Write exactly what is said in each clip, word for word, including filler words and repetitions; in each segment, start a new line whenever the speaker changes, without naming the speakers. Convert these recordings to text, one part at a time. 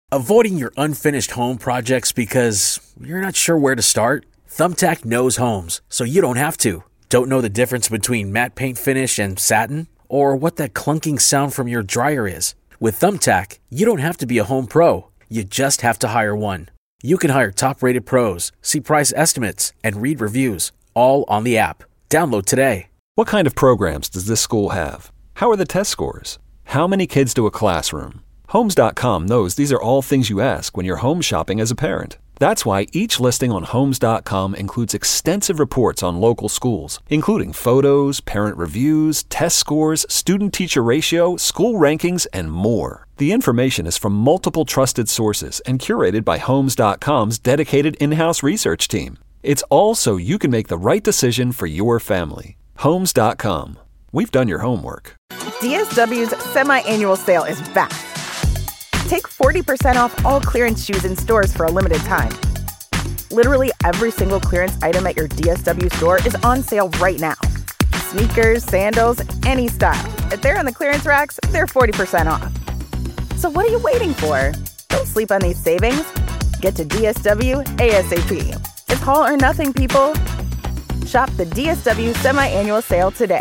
Avoiding your unfinished home projects because you're not sure where to start? Thumbtack knows homes, so you don't have to. Don't know the difference between matte paint finish and satin? Or what that clunking sound from your dryer is? With Thumbtack, you don't have to be a home pro. You just have to hire one. You can hire top-rated pros, see price estimates, and read reviews, all on the app. Download today.
What kind of programs does this school have? How are the test scores? How many kids do a classroom? Homes dot com knows these are all things you ask when you're home shopping as a parent. That's why each listing on Homes dot com includes extensive reports on local schools, including photos, parent reviews, test scores, student-teacher ratio, school rankings, and more. The information is from multiple trusted sources and curated by Homes dot com's dedicated in-house research team. It's all so you can make the right decision for your family. Homes dot com. We've done your homework.
D S W's semi-annual sale is back. Take forty percent off all clearance shoes in stores for a limited time. Literally every single clearance item at your D S W store is on sale right now. Sneakers, sandals, any style. If they're on the clearance racks, they're forty percent off. So what are you waiting for? Don't sleep on these savings. Get to D S W ASAP. It's all or nothing, people. Shop the D S W semi-annual sale today.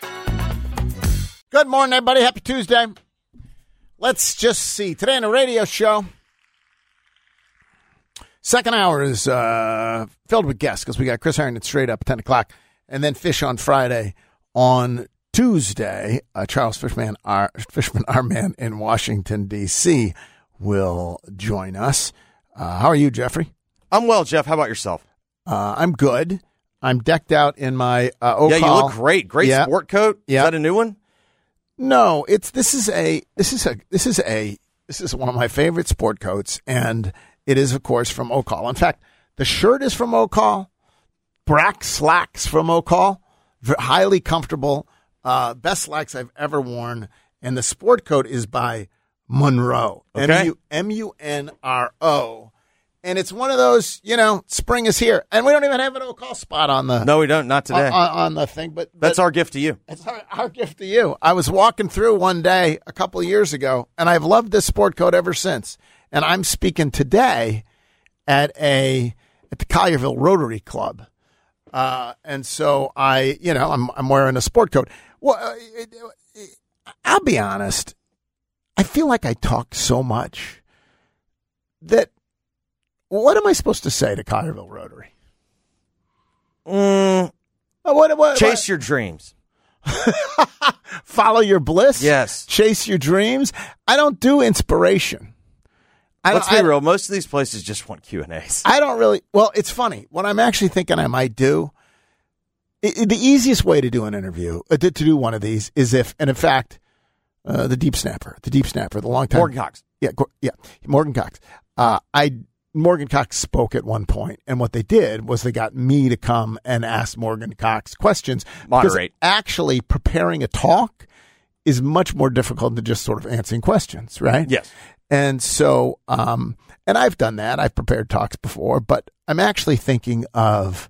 Good morning, everybody. Happy Tuesday. Let's just see. Today on the radio show, second hour is uh, filled with guests because we got Chris Harrington straight up at ten o'clock, and then Fish on Friday. On Tuesday, uh, Charles Fishman, our, Fishman, our man in Washington, D C, will join us. Uh, how are you, Jeffrey?
I'm well, Jeff. How about yourself?
Uh, I'm good. I'm decked out in my uh, Ocall.
Yeah, you look great. Great
yeah.
sport coat.
Yeah.
Is that a new one?
No, it's this is a this is a this is a this is one of my favorite sport coats, and it is of course from Ocall. In fact, the shirt is from Ocall, Brack slacks from Ocall, highly comfortable, uh, best slacks I've ever worn, and the sport coat is by Munro,
okay.
M U N R O. And it's one of those, you know, spring is here. And we don't even have an Ocall spot on the...
No, we don't. Not today.
On, on the thing. But, but
That's our gift to you.
It's our, our gift to you. I was walking through one day a couple of years ago, and I've loved this sport coat ever since. And I'm speaking today at a at the Collierville Rotary Club. Uh, and so I, you know, I'm I'm wearing a sport coat. Well, uh, I'll be honest. I feel like I talk so much that... What am I supposed to say to Collierville Rotary?
Mm,
what, what,
chase
what?
your dreams.
Follow your bliss?
Yes.
Chase your dreams? I don't do inspiration. I
Let's be
I,
real. Most of these places just want Q and A's.
I don't really. Well, it's funny. What I'm actually thinking I might do, it, it, the easiest way to do an interview, uh, to, to do one of these, is if, and in fact, uh, the deep snapper, the deep snapper, the long time.
Morgan Cox.
Yeah, yeah, Morgan Cox. Uh, I Morgan Cox spoke at one point, and what they did was they got me to come and ask Morgan Cox questions.
Moderate.
Actually, preparing a talk is much more difficult than just sort of answering questions, right?
Yes.
And so, um, and I've done that. I've prepared talks before, but I'm actually thinking of,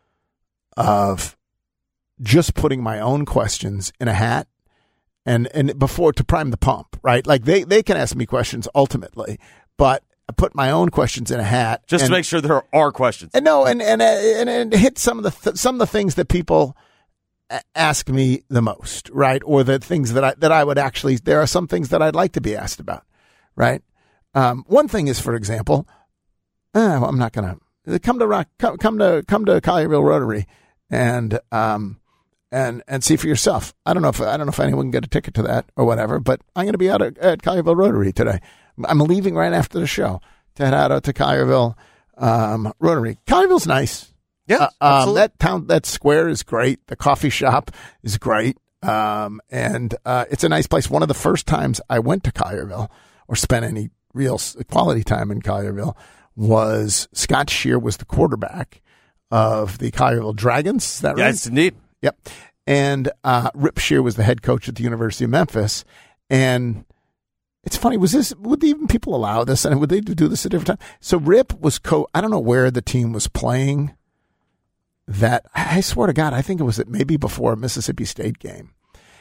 of just putting my own questions in a hat and, and before to prime the pump, right? Like they, they can ask me questions ultimately, but I put my own questions in a hat
just
and,
to make sure there are questions.
And no, and and and, and hit some of the th- some of the things that people ask me the most, right? Or the things that I that I would actually. There are some things that I'd like to be asked about, right? Um, one thing is, for example, uh, I'm not going to come to rock, come, come to come to Collierville Rotary and um and and see for yourself. I don't know if I don't know if anyone can get a ticket to that or whatever, but I'm going to be out at, at Collierville Rotary today. I'm leaving right after the show to head out to Collierville um, Rotary. Collierville's nice.
Yeah,
uh, um, that town, that square is great. The coffee shop is great, um, and uh, it's a nice place. One of the first times I went to Collierville or spent any real quality time in Collierville was Scott Shear was the quarterback of the Collierville Dragons. Is that right?
Yes, indeed.
Yep. And uh, Rip Shear was the head coach at the University of Memphis, and it's funny. Was this, would even people allow this? And would they do this at different time? So Rip was co, I don't know where the team was playing that. I swear to God, I think it was at maybe before a Mississippi State game.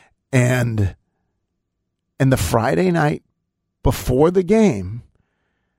And, and the Friday night before the game,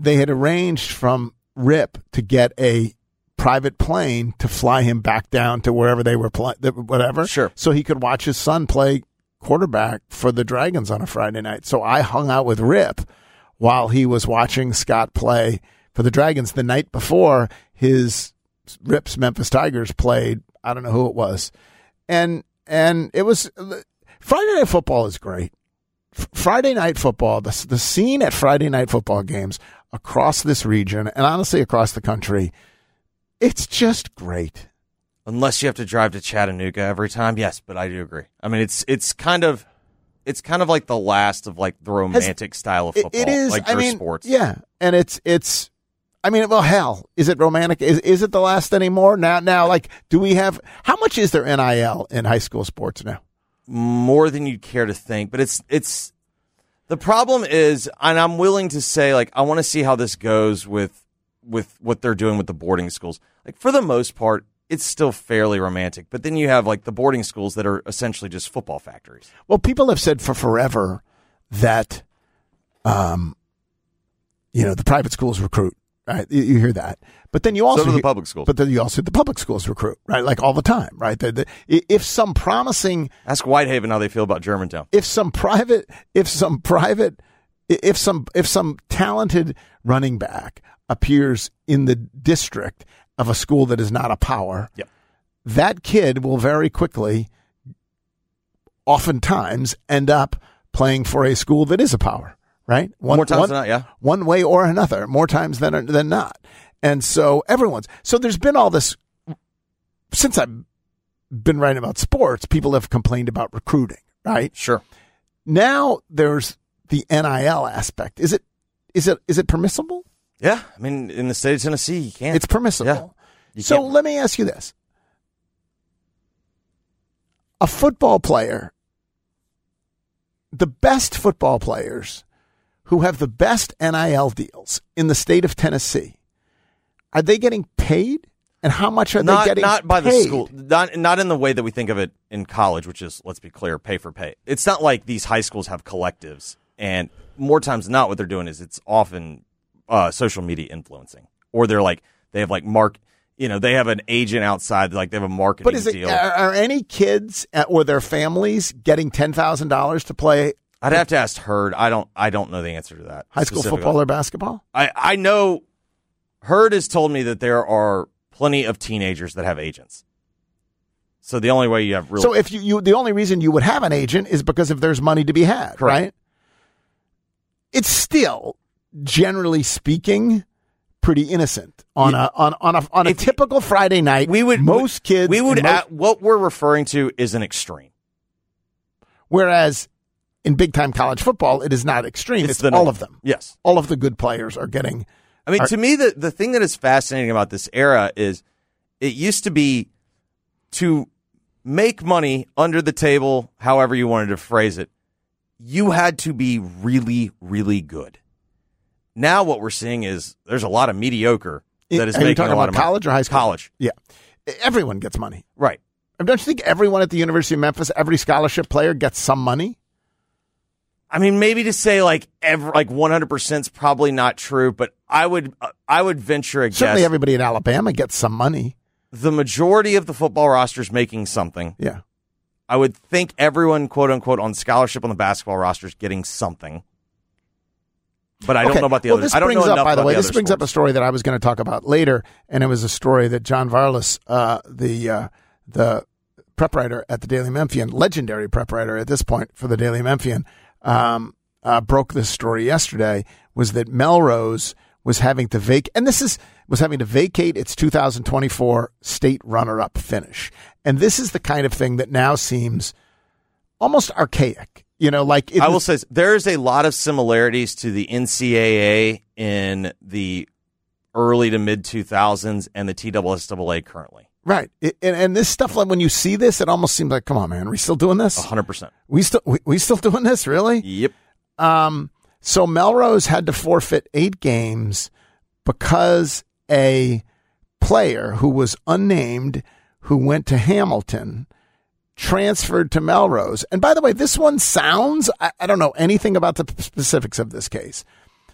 they had arranged from Rip to get a private plane to fly him back down to wherever they were playing, whatever.
Sure.
So he could watch his son play quarterback for the Dragons on a Friday night. So I hung out with Rip while he was watching Scott play for the Dragons the night before his Rip's Memphis Tigers played. I don't know who it was. And, and it was Friday Night Football is great. F- Friday Night Football, the, the scene at Friday Night Football games across this region and honestly across the country, it's just great.
Unless you have to drive to Chattanooga every time, yes, but I do agree. I mean, it's it's kind of it's kind of like the last of like the romantic Has,
it,
style of football,
it is,
like
I
your
mean,
sports.
Yeah, and it's it's. I mean, well, hell, is it romantic? Is is it the last anymore? Now, now, like, do we have how much is there N I L in high school sports now?
More than you'd care to think, but it's it's. The problem is, and I'm willing to say, like, I want to see how this goes with with what they're doing with the boarding schools. Like, for the most part, it's still fairly romantic. But then you have, like, the boarding schools that are essentially just football factories.
Well, people have said for forever that, um, you know, the private schools recruit, right? You, you hear that. But then you also
So do the
hear,
public schools.
But then you also the public schools recruit, right? Like all the time, right? The, the, if some promising,
ask Whitehaven how they feel about Germantown.
If some private, if some private, if some if some talented running back appears in the district of a school that is not a power,
yep.
that kid will very quickly, oftentimes, end up playing for a school that is a power, right? One,
More times
one,
than not, yeah.
One way or another, more times than than not. And so everyone's so there's been all this since I've been writing about sports. People have complained about recruiting, right?
Sure.
Now there's the N I L aspect. Is it is it is it permissible?
Yeah, I mean, in the state of Tennessee, you can't.
It's permissible.
Yeah,
so
can't.
let me ask you this: a football player, the best football players who have the best N I L deals in the state of Tennessee. Are they getting paid? And how much are
not,
they getting
Not by
paid?
the school. Not, not in the way that we think of it in college, which is, let's be clear, pay for pay. It's not like these high schools have collectives. And more times than not, what they're doing is it's often uh, social media influencing. Or they're like, they have like mark, you know, they have an agent outside, like they have a marketing
But is it,
deal.
are, are any kids or their families getting ten thousand dollars to play
I'd have to ask Hurd. I don't, I don't know the answer to that.
high school football or basketball?
I, I know Hurd has told me that there are plenty of teenagers that have agents. So the only way you have real.
So if you, you the only reason you would have an agent is because if there's money to be had,
Correct.
right? It's still, generally speaking, pretty innocent on
Yeah.
a on on a on a
If-
typical Friday night.
we would
most kids.
We would
and most-
at, what we're referring to is an extreme.
whereas in big time college football, it is not extreme. It's,
the
all
norm.
of them.
Yes.
All of the good players are getting.
I mean,
Are-
to me, the, the thing that is fascinating about this era is it used to be to make money under the table, however you wanted to phrase it, you had to be really, really good. Now what we're seeing is there's a lot of mediocre that is
Are you
making
talking
a lot
about
of money.
college or high school?
College.
Yeah, everyone gets money.
Right.
I mean, don't you think everyone at the University of Memphis, every scholarship player gets some money?
I mean, maybe to say like every, like one hundred percent is probably not true, but I would uh, I would venture a guess.
Certainly, everybody in Alabama gets some money.
The majority of the football roster is making something.
Yeah.
I would think everyone, quote unquote, on scholarship on the basketball roster is getting something. But I don't
Okay.
know about the
well,
others.
This
I don't
brings
know
up,
enough
by the
about
way,
the
this
other
brings up a
sports.
story that I was going to talk about later, and it was a story that John Varlas, uh, the uh, the prep writer at the Daily Memphian, legendary prep writer at this point for the Daily Memphian, um, uh, broke this story yesterday. Was that Melrose was having to vacate, and this is was having to vacate its two thousand twenty-four state runner-up finish, and this is the kind of thing that now seems almost archaic. You know, like it
I will
was-
say there's a lot of similarities to the N C double A in the early to mid two thousands and the T S S A A currently.
Right. It, and, and this stuff, like when you see this, it almost seems like, come on, man, are we still doing this?
one hundred percent.
We still, we, we still doing this? Really?
Yep.
Um, so Melrose had to forfeit eight games because a player who was unnamed, who went to Hamilton, transferred to Melrose. And by the way, this one sounds, I, I don't know anything about the specifics of this case,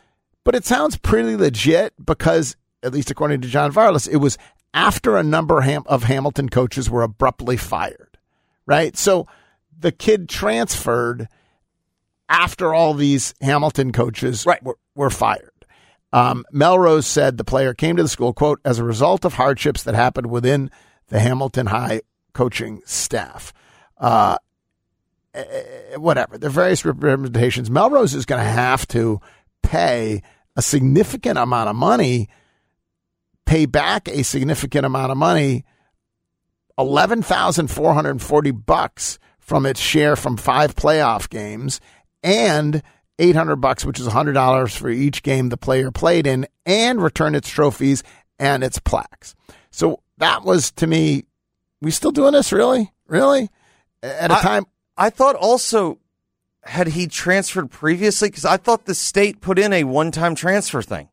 but it sounds pretty legit because, at least according to John Varlas, it was after a number of Hamilton coaches were abruptly fired, right? So the kid transferred after all these Hamilton coaches
right.
were, were fired. Um, Melrose said the player came to the school, quote, as a result of hardships that happened within the Hamilton High coaching staff. Uh, whatever. There are various representations. Melrose is going to have to pay a significant amount of money, pay back a significant amount of money, eleven thousand four hundred forty bucks from its share from five playoff games, and eight hundred bucks, which is one hundred dollars for each game the player played in, and return its trophies and its plaques. So that was, to me, we still doing this? Really? Really? At a
I,
time.
I thought also, had he transferred previously? Because I thought the state put in a one-time transfer thing.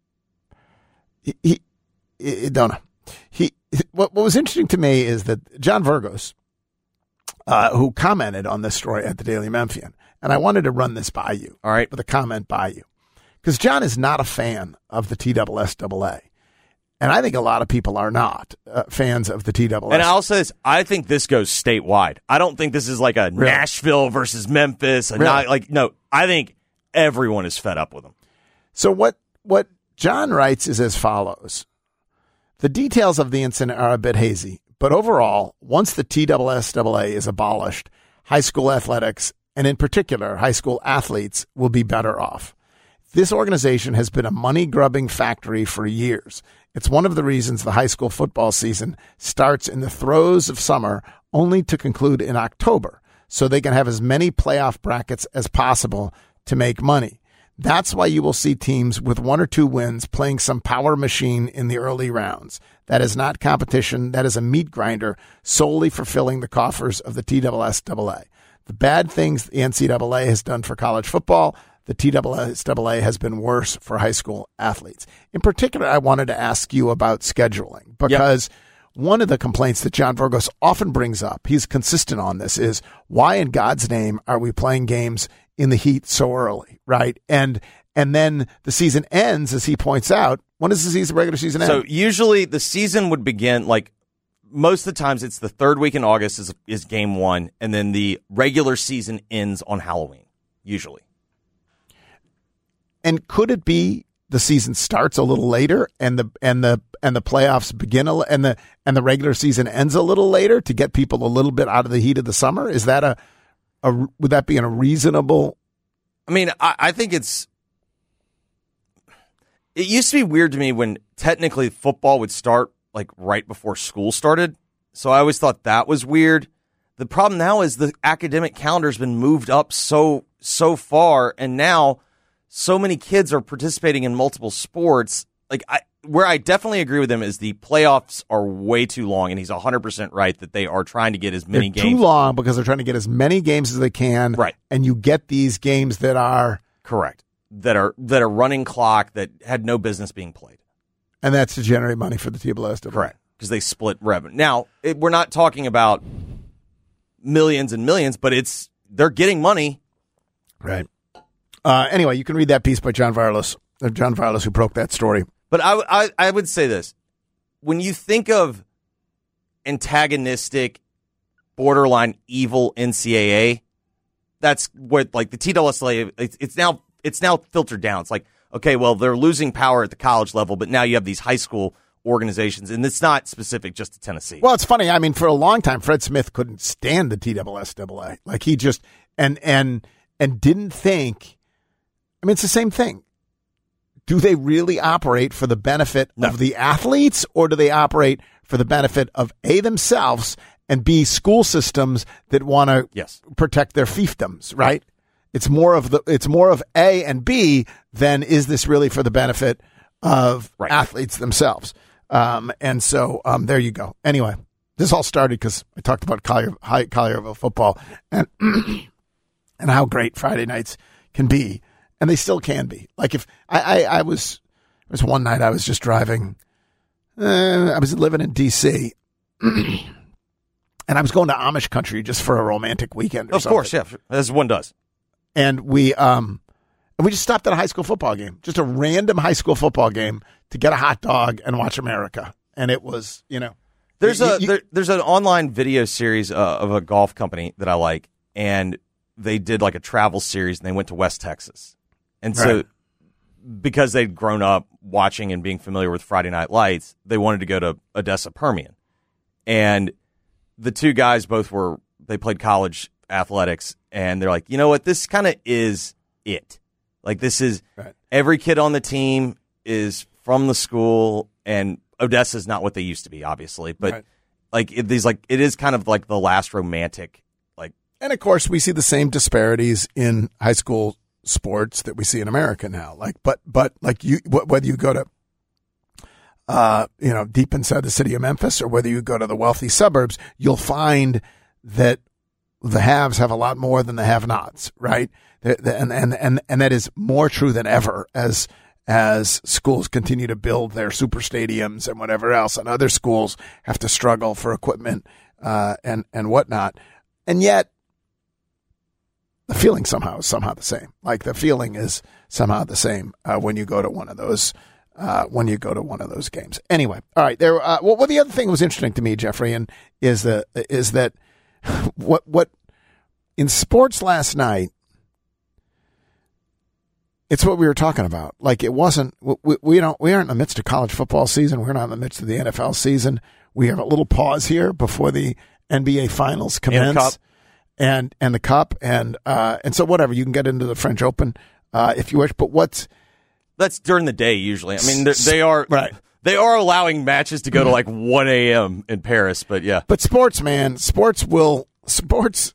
He, he, he don't know. He, what, what was interesting to me is that John Virgos, uh, who commented on this story at the Daily Memphian, and I wanted to run this by you.
All right.
With a comment by you. Because John is not a fan of the T S S A A. And I think a lot of people are not uh, fans of the T S S A A.
And I'll say this, I think this goes statewide. I don't think this is like a
Really?
Nashville versus Memphis. A
Really?
not, like No, I think everyone is fed up with them.
So what, what John writes is as follows. The details of the incident are a bit hazy, but overall, once the T S S A A is abolished, high school athletics, and in particular, high school athletes, will be better off. This organization has been a money-grubbing factory for years. It's one of the reasons the high school football season starts in the throes of summer only to conclude in October, so they can have as many playoff brackets as possible to make money. That's why you will see teams with one or two wins playing some power machine in the early rounds. That is not competition. That is a meat grinder solely for filling the coffers of the T S S A A. The bad things the N C double A has done for college football, the T S S A A has been worse for high school athletes. In particular, I wanted to ask you about scheduling because yep. one of the complaints that John Virgos often brings up, he's consistent on this, is why in God's name are we playing games in the heat so early, right? And and then the season ends, as he points out. When does the season, regular season end?
So usually the season would begin, like most of the times it's the third week in August is, is game one, and then the regular season ends on Halloween, usually.
And could it be the season starts a little later and the and the and the playoffs begin a, and the and the regular season ends a little later to get people a little bit out of the heat of the summer? Is that a, a would that be a reasonable?
I mean, I, I think it's. It used to be weird to me when technically football would start like right before school started, so I always thought that was weird. The problem now is the academic calendar's been moved up so so far, and now so many kids are participating in multiple sports. Like I, where I definitely agree with him is the playoffs are way too long, and he's one hundred percent right that they are trying to get as many
They're
games.
Too long because they're trying to get as many games as they can.
Right.
And you get these games that are
correct, that are that are running clock that had no business being played.
And that's to generate money for the T S S A A.
Correct, because they split revenue. Now, it, we're not talking about millions and millions, but it's they're getting money.
Right. Uh, anyway, you can read that piece by John Varlas, uh, John Varlas, who broke that story.
But I, I, I would say this. When you think of antagonistic, borderline evil N C double A, that's what, like, the T S S A A, it's, it's now it's now filtered down. It's like, okay, well, they're losing power at the college level, but now you have these high school organizations, and it's not specific just to Tennessee.
Well, it's funny. I mean, for a long time, Fred Smith couldn't stand the T S S A A. Like, he just, and and and didn't think, I mean, it's the same thing. Do they really operate for the benefit
No.
of the athletes, or do they operate for the benefit of A, themselves, and B, school systems that want to
Yes.
protect their fiefdoms, right? It's more of the it's more of A and B than is this really for the benefit of
Right.
athletes themselves. Um, and so um, there you go. Anyway, this all started because I talked about Collier, high, Collierville football and and how great Friday nights can be. And they still can be. Like if I, I, I was, there was one night I was just driving, uh, I was living in D C and I was going to Amish country just for a romantic weekend or
Of
something.
course, yeah, as one does.
And we, um, And we just stopped at a high school football game, just a random high school football game to get a hot dog and watch America. And it was, you know.
There's
you,
a
you,
there, there's an online video series uh, of a golf company that I like, and they did like a travel series, and they went to West Texas. And so
right.
because they'd grown up watching and being familiar with Friday Night Lights, they wanted to go to Odessa Permian. And the two guys both were, they played college athletics, and they're like, you know what, this kind of is it. Like, this is, right. every kid on the team is from the school, and Odessa is not what they used to be, obviously, but right. like it, these, like it is kind of like the last romantic, like.
And of course, we see the same disparities in high school sports that we see in America now. Like, but but like you, whether you go to, uh, you know, deep inside the city of Memphis, or whether you go to the wealthy suburbs, you'll find that the haves have a lot more than the have-nots, right? And and and and that is more true than ever as. as schools continue to build their super stadiums and whatever else, and other schools have to struggle for equipment uh, and, and whatnot. And yet, the feeling somehow is somehow the same. Like, the feeling is somehow the same uh, when you go to one of those uh, when you go to one of those games. Anyway, all right. There. Uh, well, well, the other thing that was interesting to me, Jeffrey, and is the is that what what in sports last night. It's what we were talking about. Like, it wasn't, we, we don't, we aren't in the midst of college football season. We're not in the midst of the N F L season. We have a little pause here before the N B A finals commence.
And,
and, and the cup. And, uh, and so whatever, you can get into the French Open, uh, if you wish, but what's.
That's during the day usually. I mean, they are,
right.
They are allowing matches to go to like one a.m. in Paris, but yeah.
But sports, man, sports will, sports,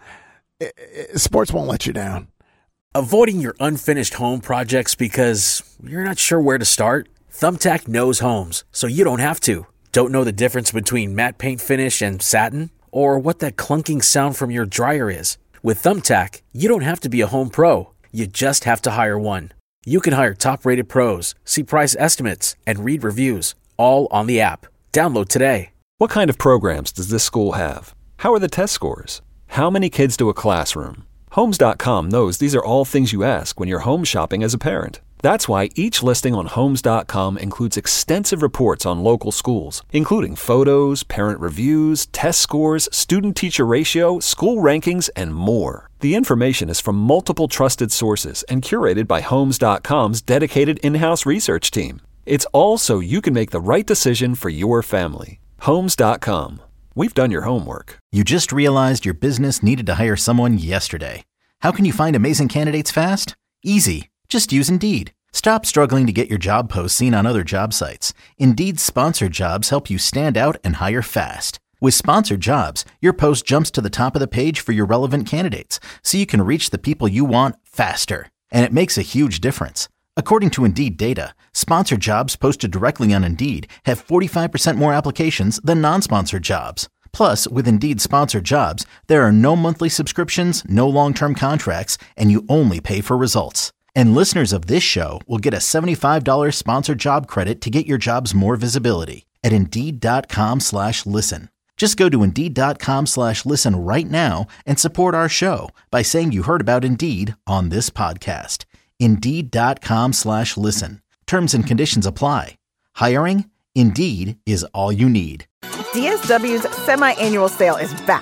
sports won't let you down.
Avoiding your unfinished home projects because you're not sure where to start? Thumbtack knows homes, so you don't have to. Don't know the difference between matte paint finish and satin? Or what that clunking sound from your dryer is? With Thumbtack, you don't have to be a home pro. You just have to hire one. You can hire top-rated pros, see price estimates, and read reviews, all on the app. Download today.
What kind of programs does this school have? How are the test scores? How many kids do a classroom? Homes dot com knows these are all things you ask when you're home shopping as a parent. That's why each listing on Homes dot com includes extensive reports on local schools, including photos, parent reviews, test scores, student-teacher ratio, school rankings, and more. The information is from multiple trusted sources and curated by Homes dot com's dedicated in-house research team. It's all so you can make the right decision for your family. Homes dot com. We've done your homework.
You just realized your business needed to hire someone yesterday. How can you find amazing candidates fast? Easy. Just use Indeed. Stop struggling to get your job posts seen on other job sites. Indeed's sponsored jobs help you stand out and hire fast. With sponsored jobs, your post jumps to the top of the page for your relevant candidates, so you can reach the people you want faster. And it makes a huge difference. According to Indeed data, sponsored jobs posted directly on Indeed have forty-five percent more applications than non-sponsored jobs. Plus, with Indeed sponsored jobs, there are no monthly subscriptions, no long-term contracts, and you only pay for results. And listeners of this show will get a seventy-five dollars sponsored job credit to get your jobs more visibility at Indeed.com slash listen. Just go to Indeed.com slash listen right now and support our show by saying you heard about Indeed on this podcast. Indeed.com slash listen. Terms and conditions apply. Hiring? Indeed is all you need.
D S W's semi-annual sale is back.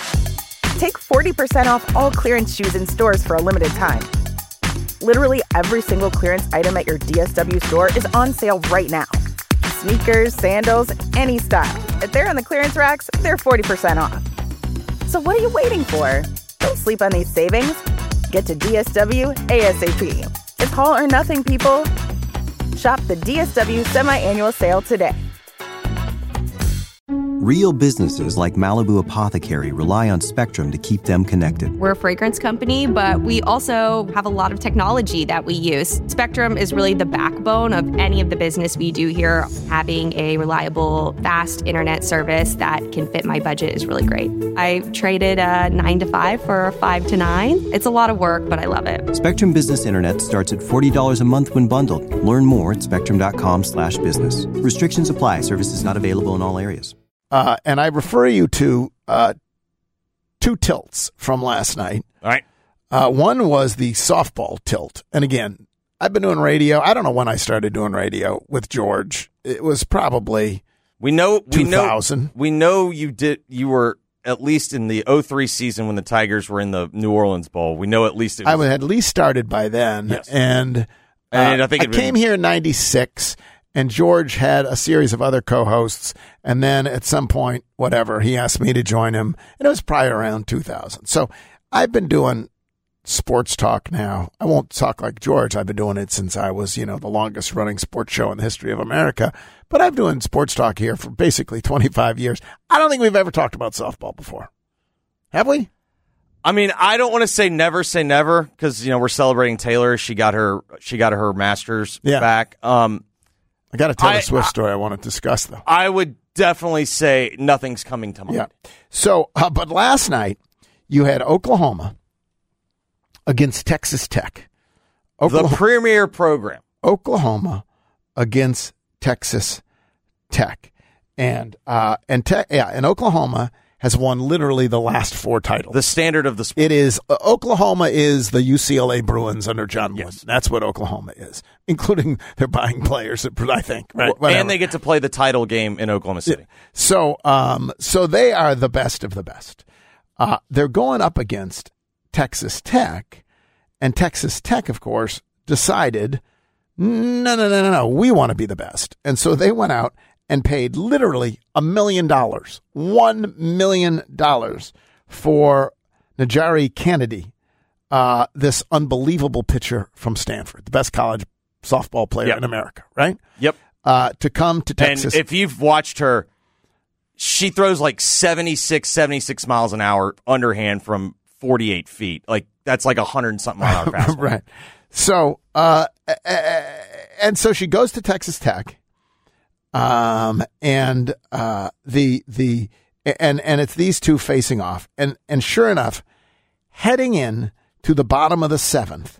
Take forty percent off all clearance shoes in stores for a limited time. Literally every single clearance item at your D S W store is on sale right now. Sneakers, sandals, any style. If they're on the clearance racks, they're forty percent off. So what are you waiting for? Don't sleep on these savings. Get to D S W ASAP. It's haul or nothing, people. Shop the D S W semi-annual sale today.
Real businesses like Malibu Apothecary rely on Spectrum to keep them connected.
We're a fragrance company, but we also have a lot of technology that we use. Spectrum is really the backbone of any of the business we do here. Having a reliable, fast internet service that can fit my budget is really great. I traded a nine to five for a five to nine. It's a lot of work, but I love it.
Spectrum Business Internet starts at forty dollars a month when bundled. Learn more at spectrum.com slash business. Restrictions apply. Services not available in all areas.
Uh, and I refer you to uh, two tilts from last night.
All right.
Uh, one was the softball tilt. And again, I've been doing radio. I don't know when I started doing radio with George. It was probably
we know we
two thousand.
know we know you did. You were at least in the oh three season when the Tigers were in the New Orleans Bowl. We know at least it was,
I had at least started by then.
Yes.
And, uh,
and I think
I came been, here in ninety-six, and George had a series of other co-hosts. And then at some point, whatever, he asked me to join him. And it was probably around two thousand. So I've been doing sports talk now. I won't talk like George. I've been doing it since I was, you know, the longest running sports show in the history of America. But I've been doing sports talk here for basically twenty-five years. I don't think we've ever talked about softball before. Have we?
I mean, I don't want to say never say never because, you know, we're celebrating Taylor. She got her she got her master's
yeah.
back. Um,
I got to tell
I,
a Swift
I,
story I want to discuss, though.
I would definitely say nothing's coming to mind.
Yeah. So, uh, but last night you had Oklahoma against Texas Tech.
Oklahoma, the premier program.
Oklahoma against Texas Tech. And uh, and te- yeah, and Oklahoma has won literally the last four titles.
The standard of the sport.
It is uh, Oklahoma is the U C L A Bruins under John Wooden.
Yes.
That's what Oklahoma is, including they're buying players, I think. Right?
Well, and they get to play the title game in Oklahoma City.
Yeah. So, um, so they are the best of the best. Uh, they're going up against Texas Tech, and Texas Tech, of course, decided, no, no, no, no, no, we want to be the best. And so they went out and paid literally a million dollars, one million dollars for Najari Kennedy, uh, this unbelievable pitcher from Stanford, the best college softball player
yep.
in America, right?
Yep.
Uh, to come to Texas.
And if you've watched her, she throws like seventy-six, seventy-six miles an hour underhand from forty-eight feet. Like, that's like a hundred and something mile an hour fastball.
Right. So, uh, and so she goes to Texas Tech. Um, and, uh, the, the, and, and it's these two facing off. And, and sure enough, heading in to the bottom of the seventh,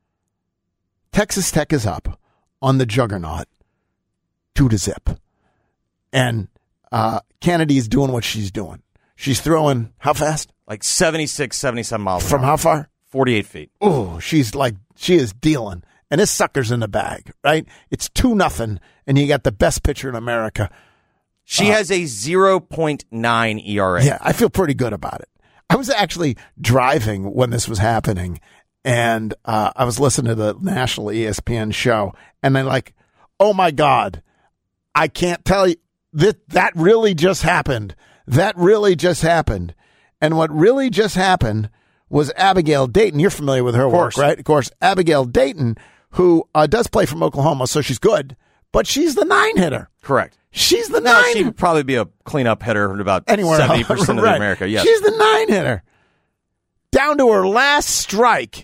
Texas Tech is up on the juggernaut, two to zip. And, uh, Kennedy's doing what she's doing. She's throwing how fast?
Like seventy-six, seventy-seven miles an
From
hour.
how far?
forty-eight feet.
Oh, she's like, she is dealing. And this sucker's in the bag, right? It's two nothing, and you got the best pitcher in America.
She
uh,
has a zero point nine E R A.
Yeah, I feel pretty good about it. I was actually driving when this was happening, and uh, I was listening to the national E S P N show, and I'm like, oh, my God, I can't tell you. That, that really just happened. That really just happened. And what really just happened was Abigail Dayton. You're familiar with her work, right? Of course, Abigail Dayton, who uh, does play from Oklahoma, so she's good, but she's the nine hitter.
Correct.
She's the
now,
nine.
She'd probably be a cleanup hitter in about
Anywhere
seventy percent of
right.
America. Yes.
She's the nine hitter. Down to her last strike,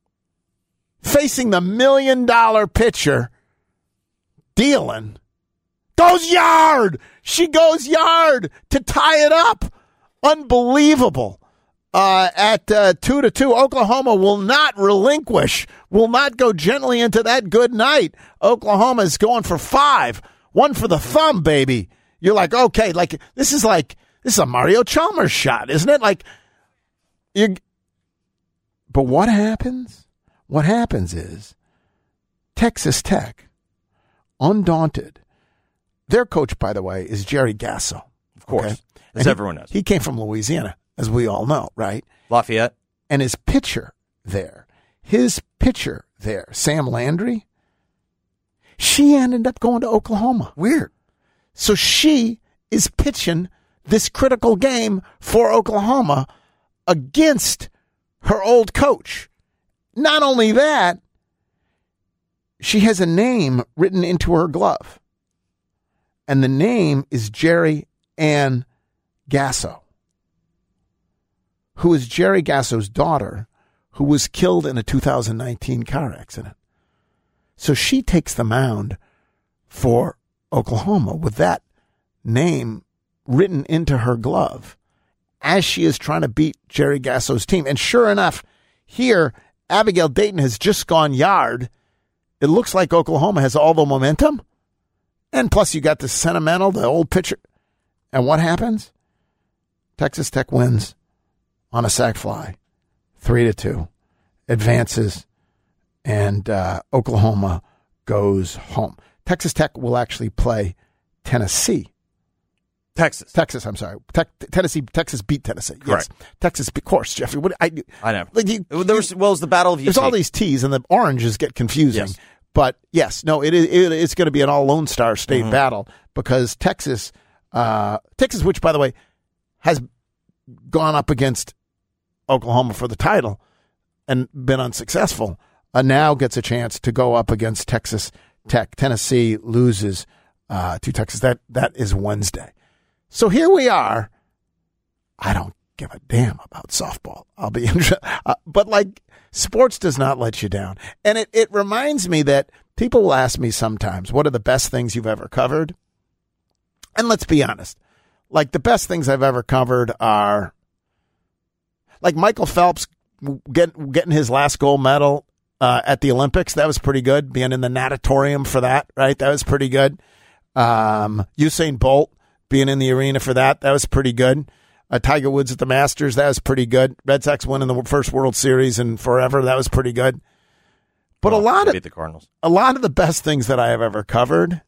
facing the million dollar pitcher, dealing, goes yard. She goes yard to tie it up. Unbelievable. Uh, at uh, two to two, Oklahoma will not relinquish, will not go gently into that good night. Oklahoma is going for five, one for the thumb, baby. You're like, okay, like this is like this is a Mario Chalmers shot, isn't it? Like, you. But what happens? What happens is Texas Tech, undaunted. Their coach, by the way, is Jerry Gasso.
Of course,
okay?
as
and
everyone
he,
knows.
He came from Louisiana, as we all know, right?
Lafayette.
And his pitcher there, his pitcher there, Sam Landry, she ended up going to Oklahoma.
Weird.
So she is pitching this critical game for Oklahoma against her old coach. Not only that, she has a name written into her glove. And the name is Jerry Ann Gasso, who is Jerry Gasso's daughter, who was killed in a two thousand nineteen car accident. So she takes the mound for Oklahoma with that name written into her glove as she is trying to beat Jerry Gasso's team. And sure enough, here, Abigail Dayton has just gone yard. It looks like Oklahoma has all the momentum. And plus you got the sentimental, the old pitcher. And what happens? Texas Tech wins on a sac fly, three to two. advances, and uh, Oklahoma goes home. Texas Tech will actually play Tennessee.
Texas.
Texas, I'm sorry. Te- Tennessee, Texas beat Tennessee.
Correct.
Yes. Texas, of course, Jeffrey. What, I,
I know.
Like you,
there was, well, it was the Battle of U T.
There's all these T's, and the oranges get confusing.
Yes.
But, yes, no, it is, it, it's going to be an all Lone Star State
mm-hmm.
battle because Texas, uh, Texas, which, by the way, has gone up against Oklahoma for the title and been unsuccessful, uh, now gets a chance to go up against Texas Tech. Tennessee loses uh, to Texas. That That is Wednesday. So here we are. I don't give a damn about softball. I'll be interested. Uh, but, like, sports does not let you down. And it, it reminds me that people will ask me sometimes, what are the best things you've ever covered? And let's be honest. Like, the best things I've ever covered are, like, Michael Phelps get, getting his last gold medal uh, at the Olympics. That was pretty good. Being in the natatorium for that, right? That was pretty good. Um, Usain Bolt being in the arena for that, that was pretty good. Uh, Tiger Woods at the Masters, that was pretty good. Red Sox winning the first World Series in forever, that was pretty good. But
well,
a lot of
beat the Cardinals.
A lot of the best things that I have ever covered,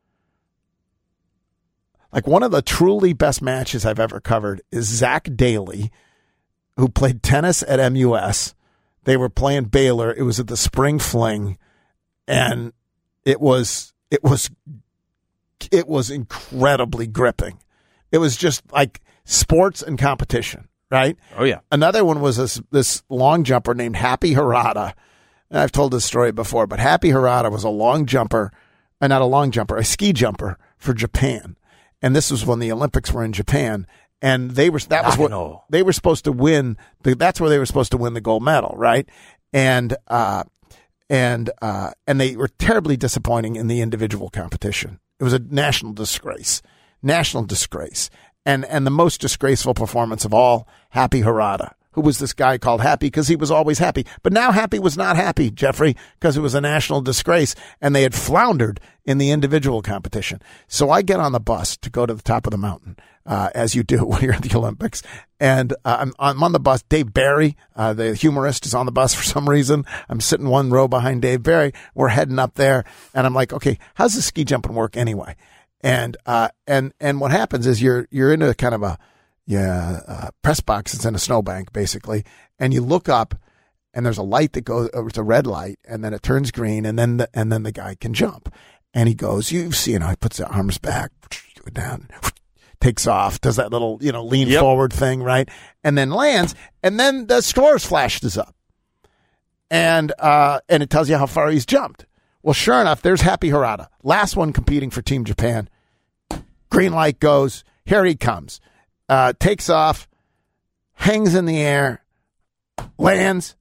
like one of the truly best matches I've ever covered is Zach Daly, who played tennis at M U S. They were playing Baylor. It was at the Spring Fling, and it was it was it was incredibly gripping. It was just like sports and competition, right?
Oh, yeah.
Another one was this, this long jumper named Happy Harada. And I've told this story before, but Happy Harada was a long jumper, uh, not a long jumper, a ski jumper for Japan. And this was when the Olympics were in Japan. And they were, that was what
know.
they were supposed to win. The, that's where they were supposed to win the gold medal, right? And, uh, and, uh, and they were terribly disappointing in the individual competition. It was a national disgrace, national disgrace. And and the most disgraceful performance of all, Happy Harada, who was this guy called Happy because he was always happy. But now Happy was not happy, Jeffrey, because it was a national disgrace, and they had floundered in the individual competition. So I get on the bus to go to the top of the mountain, uh, as you do when you're at the Olympics. And uh, I'm, I'm on the bus. Dave Barry, uh, the humorist, is on the bus for some reason. I'm sitting one row behind Dave Barry. We're heading up there, and I'm like, okay, how's the ski jumping work anyway? And, uh, and, and what happens is you're, you're in a kind of a, yeah, uh, press box. It's in a snowbank basically. And you look up and there's a light that goes, it's a red light, and then it turns green, and then the, and then the guy can jump. And he goes, you see, you know, he puts the arms back, go down, takes off, does that little, you know, lean
yep.
forward thing, right? And then lands, and then the scores flashes up. And, uh, and it tells you how far he's jumped. Well, sure enough, there's Happy Harada, last one competing for Team Japan. Green light goes. Here he comes. Uh, takes off, hangs in the air, lands.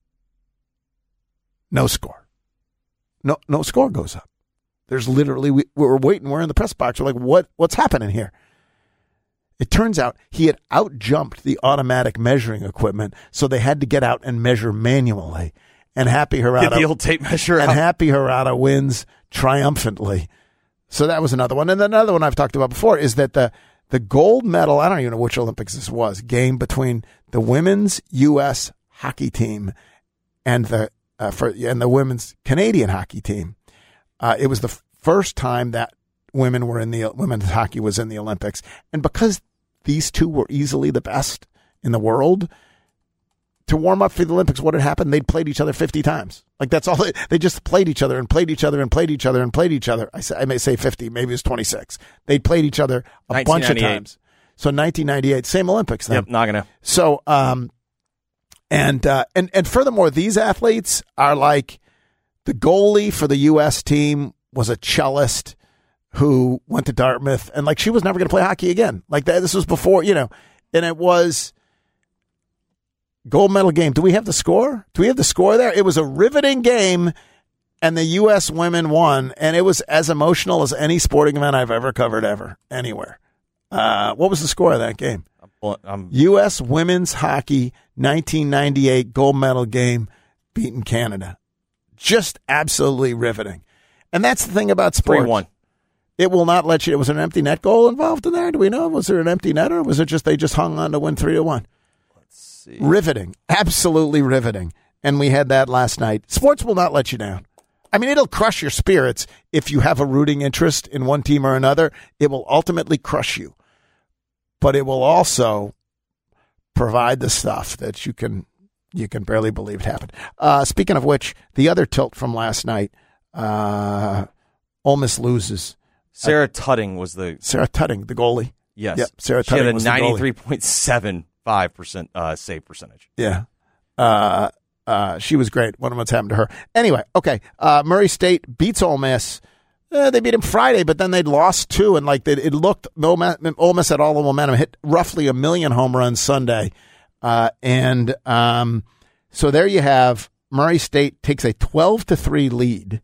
No score. No, no score goes up. There's literally, we, we're waiting. We're in the press box. We're like, what? What's happening here? It turns out he had out-jumped the automatic measuring equipment, so they had to get out and measure manually. And Happy Harada,
Get the old tape measure
and
out.
Happy Harada wins triumphantly. So that was another one. And another one I've talked about before is that the the gold medal, I don't even know which Olympics this was, game between the women's U S hockey team and the uh, for and the women's Canadian hockey team. Uh, it was the f- first time that women were in the women's hockey was in the Olympics, and because these two were easily the best in the world. To warm up for the Olympics, what had happened? They'd played each other fifty times. Like, that's all. They, they just played each other and played each other and played each other and played each other. I, say, I may say fifty, maybe it was twenty-six. They played each other a bunch of times. So nineteen ninety-eight, same Olympics then.
Yep, not gonna.
So, um, and, uh, and, and furthermore, these athletes are like the goalie for the U S team was a cellist who went to Dartmouth, and like she was never going to play hockey again. Like that, this was before, you know, and it was. Gold medal game. Do we have the score? Do we have the score there? It was a riveting game, and the U S women won, and it was as emotional as any sporting event I've ever covered ever, anywhere. Uh, what was the score of that game?
I'm, I'm,
U S women's hockey, nineteen ninety-eight gold medal game, beating Canada. Just absolutely riveting. And that's the thing about sports.
three one.
It will not let you. Was there an empty net goal involved in there? Do we know? Was there an empty net, or was it just they just hung on to win three to one? Riveting, absolutely riveting. and we had that last night. Sports will not let you down. I mean, it'll crush your spirits if you have a rooting interest in one team or another. It will ultimately crush you. But it will also provide the stuff that you can you can barely believe it happened. Uh, speaking of which, the other tilt from last night, uh, Ole Miss loses.
Sarah Tutting was the
Sarah Tutting, the goalie.
Yes,
yep, Sarah
she
Tutting
had a
was the goalie.
ninety-three point seven five percent uh, save percentage.
Yeah, uh, uh, she was great. Wonder what's happened to her. Anyway, okay. Uh, Murray State beats Ole Miss. Uh, they beat him Friday, but then they'd lost two, and like they, it looked, Ole Miss had all the momentum, hit roughly a million home runs Sunday, uh, and um, so there you have Murray State takes a twelve to three lead,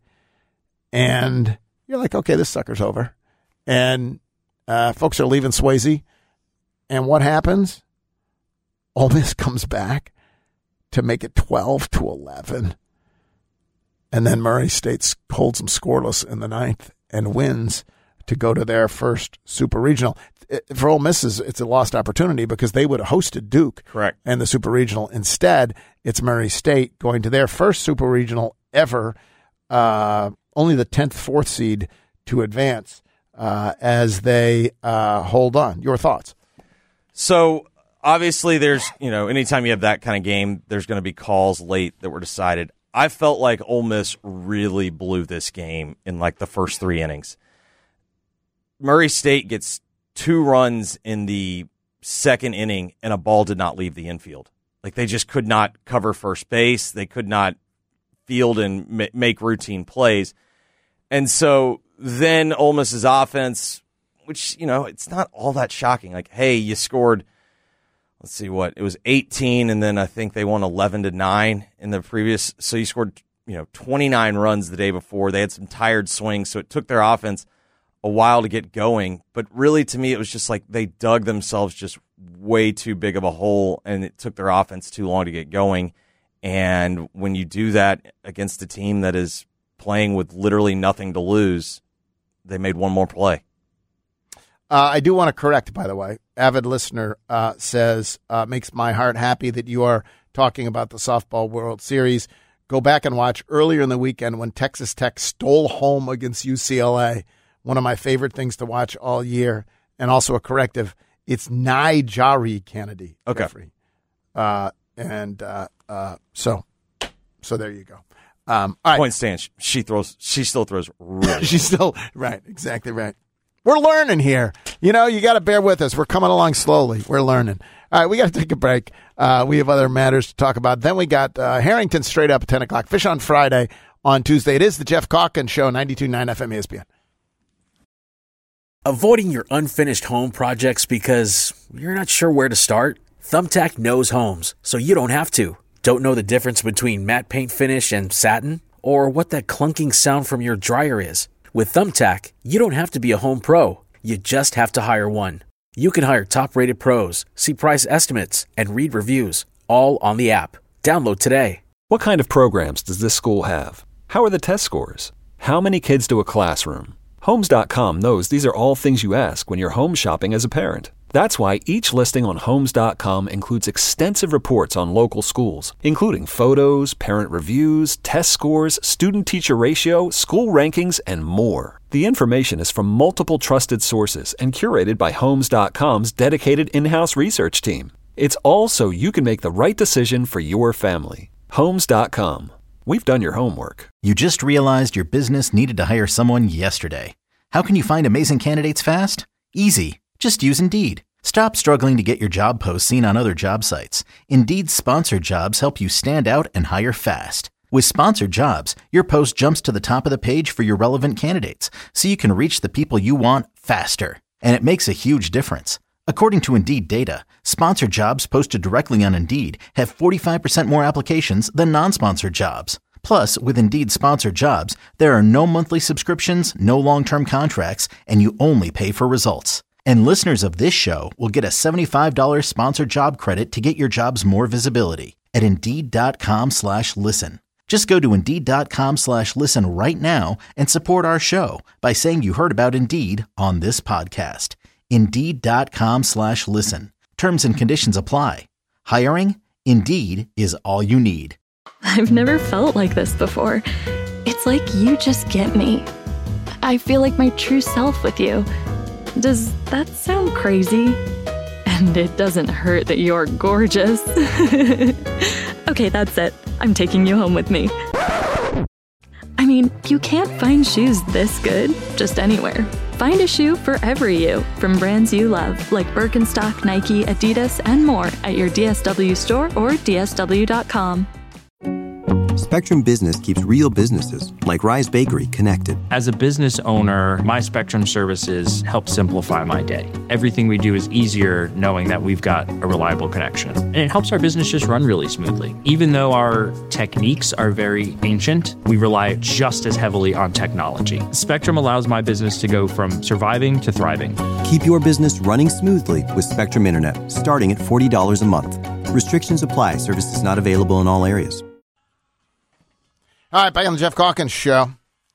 and you're like, okay, this sucker's over, and uh, folks are leaving Swayze, and what happens? Ole Miss comes back to make it twelve to eleven. And then Murray State holds them scoreless in the ninth and wins to go to their first Super Regional. For Ole Miss, it's a lost opportunity because they would have hosted Duke.
Correct.
And the Super Regional. Instead, it's Murray State going to their first Super Regional ever, uh, only the tenth, fourth seed to advance uh, as they uh, hold on. Your thoughts?
So, obviously, there's, you know, anytime you have that kind of game, there's going to be calls late that were decided. I felt like Ole Miss really blew this game in like the first three innings. Murray State gets two runs in the second inning, and a ball did not leave the infield. Like they just could not cover first base. They could not field and ma- make routine plays. And so then Ole Miss's offense, which, you know, it's not all that shocking. Like, hey, you scored, let's see what, it was eighteen, and then I think they won eleven to nine in the previous. So you scored, you know, twenty-nine runs the day before. They had some tired swings, so it took their offense a while to get going. But really, to me, it was just like they dug themselves just way too big of a hole, and it took their offense too long to get going. And when you do that against a team that is playing with literally nothing to lose, they made one more play.
Uh, I do want to correct, by the way. Avid listener uh, says, uh, makes my heart happy that you are talking about the Softball World Series. Go back and watch earlier in the weekend when Texas Tech stole home against U C L A. One of my favorite things to watch all year. And also a corrective. It's Nijari Kennedy.
Okay.
Referee. Uh, and uh, uh, so so there you go. Um, all right.
Point stand. She throws. She still throws really.
She's still right. Exactly right. We're learning here. You know, you got to bear with us. We're coming along slowly. We're learning. All right, we got to take a break. Uh, we have other matters to talk about. Then we got uh, Harrington straight up at ten o'clock. Fish on Friday on Tuesday. It is the Jeff Calkins Show, ninety-two point nine F M E S P N.
Avoiding your unfinished home projects because you're not sure where to start? Thumbtack knows homes, so you don't have to. Don't know the difference between matte paint finish and satin? Or what that clunking sound from your dryer is? With Thumbtack, you don't have to be a home pro. You just have to hire one. You can hire top-rated pros, see price estimates, and read reviews, all on the app. Download today.
What kind of programs does this school have? How are the test scores? How many kids do a classroom? Homes dot com knows these are all things you ask when you're home shopping as a parent. That's why each listing on Homes dot com includes extensive reports on local schools, including photos, parent reviews, test scores, student-teacher ratio, school rankings, and more. The information is from multiple trusted sources and curated by Homes dot com's dedicated in-house research team. It's all so you can make the right decision for your family. Homes dot com. We've done your homework.
You just realized your business needed to hire someone yesterday. How can you find amazing candidates fast? Easy. Just use Indeed. Stop struggling to get your job posts seen on other job sites. Indeed's sponsored jobs help you stand out and hire fast. With sponsored jobs, your post jumps to the top of the page for your relevant candidates, so you can reach the people you want faster. And it makes a huge difference. According to Indeed data, sponsored jobs posted directly on Indeed have forty-five percent more applications than non-sponsored jobs. Plus, with Indeed sponsored jobs, there are no monthly subscriptions, no long-term contracts, and you only pay for results. And listeners of this show will get a seventy-five dollars sponsored job credit to get your jobs more visibility at Indeed.com slash listen. Just go to Indeed.com slash listen right now and support our show by saying you heard about Indeed on this podcast. Indeed.com slash listen. Terms and conditions apply. Hiring? Indeed is all you need.
I've never felt like this before. It's like you just get me. I feel like my true self with you. Does that sound crazy? And it doesn't hurt that you're gorgeous. Okay, that's it. I'm taking you home with me. I mean, you can't find shoes this good just anywhere. Find a shoe for every you from brands you love, like Birkenstock, Nike, Adidas, and more at your D S W store or D S W dot com.
Spectrum Business keeps real businesses, like Rise Bakery, connected.
As a business owner, my Spectrum services help simplify my day. Everything we do is easier knowing that we've got a reliable connection. And it helps our business just run really smoothly. Even though our techniques are very ancient, we rely just as heavily on technology. Spectrum allows my business to go from surviving to thriving.
Keep your business running smoothly with Spectrum Internet, starting at forty dollars a month. Restrictions apply. Services not available in all areas.
All right, back on the Jeff Calkins Show.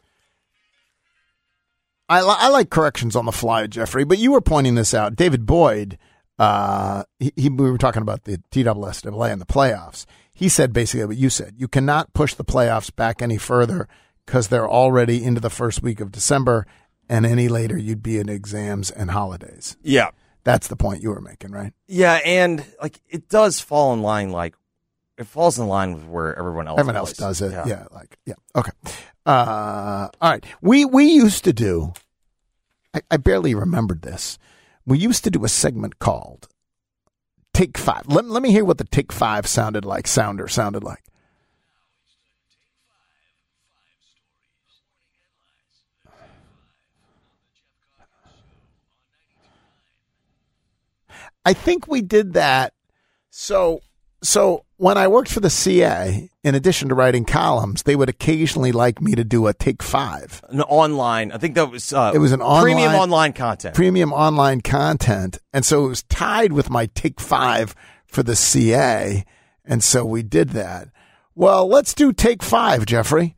I, li- I like corrections on the fly, Jeffrey, but you were pointing this out. David Boyd, uh, he, he, we were talking about the T S S A and the playoffs. He said basically what you said. You cannot push the playoffs back any further because they're already into the first week of December, and any later you'd be in exams and holidays.
Yeah.
That's the point you were making, right?
Yeah, and like it does fall in line like It falls in line with where everyone else
Everyone
plays.
else does it. Yeah.
Yeah.
yeah, like yeah. Okay. Uh, all right. We we used to do. I, I barely remembered this. We used to do a segment called Take Five. Let let me hear what the Take Five sounded like. Sounder sounded like. I think we did that. So. So when I worked for the C A, in addition to writing columns, they would occasionally like me to do a Take Five.
An online. I think that was uh,
it was an online,
premium online content.
Premium online content. And so it was tied with my Take Five for the C A. And so we did that. Well, let's do Take Five, Jeffrey.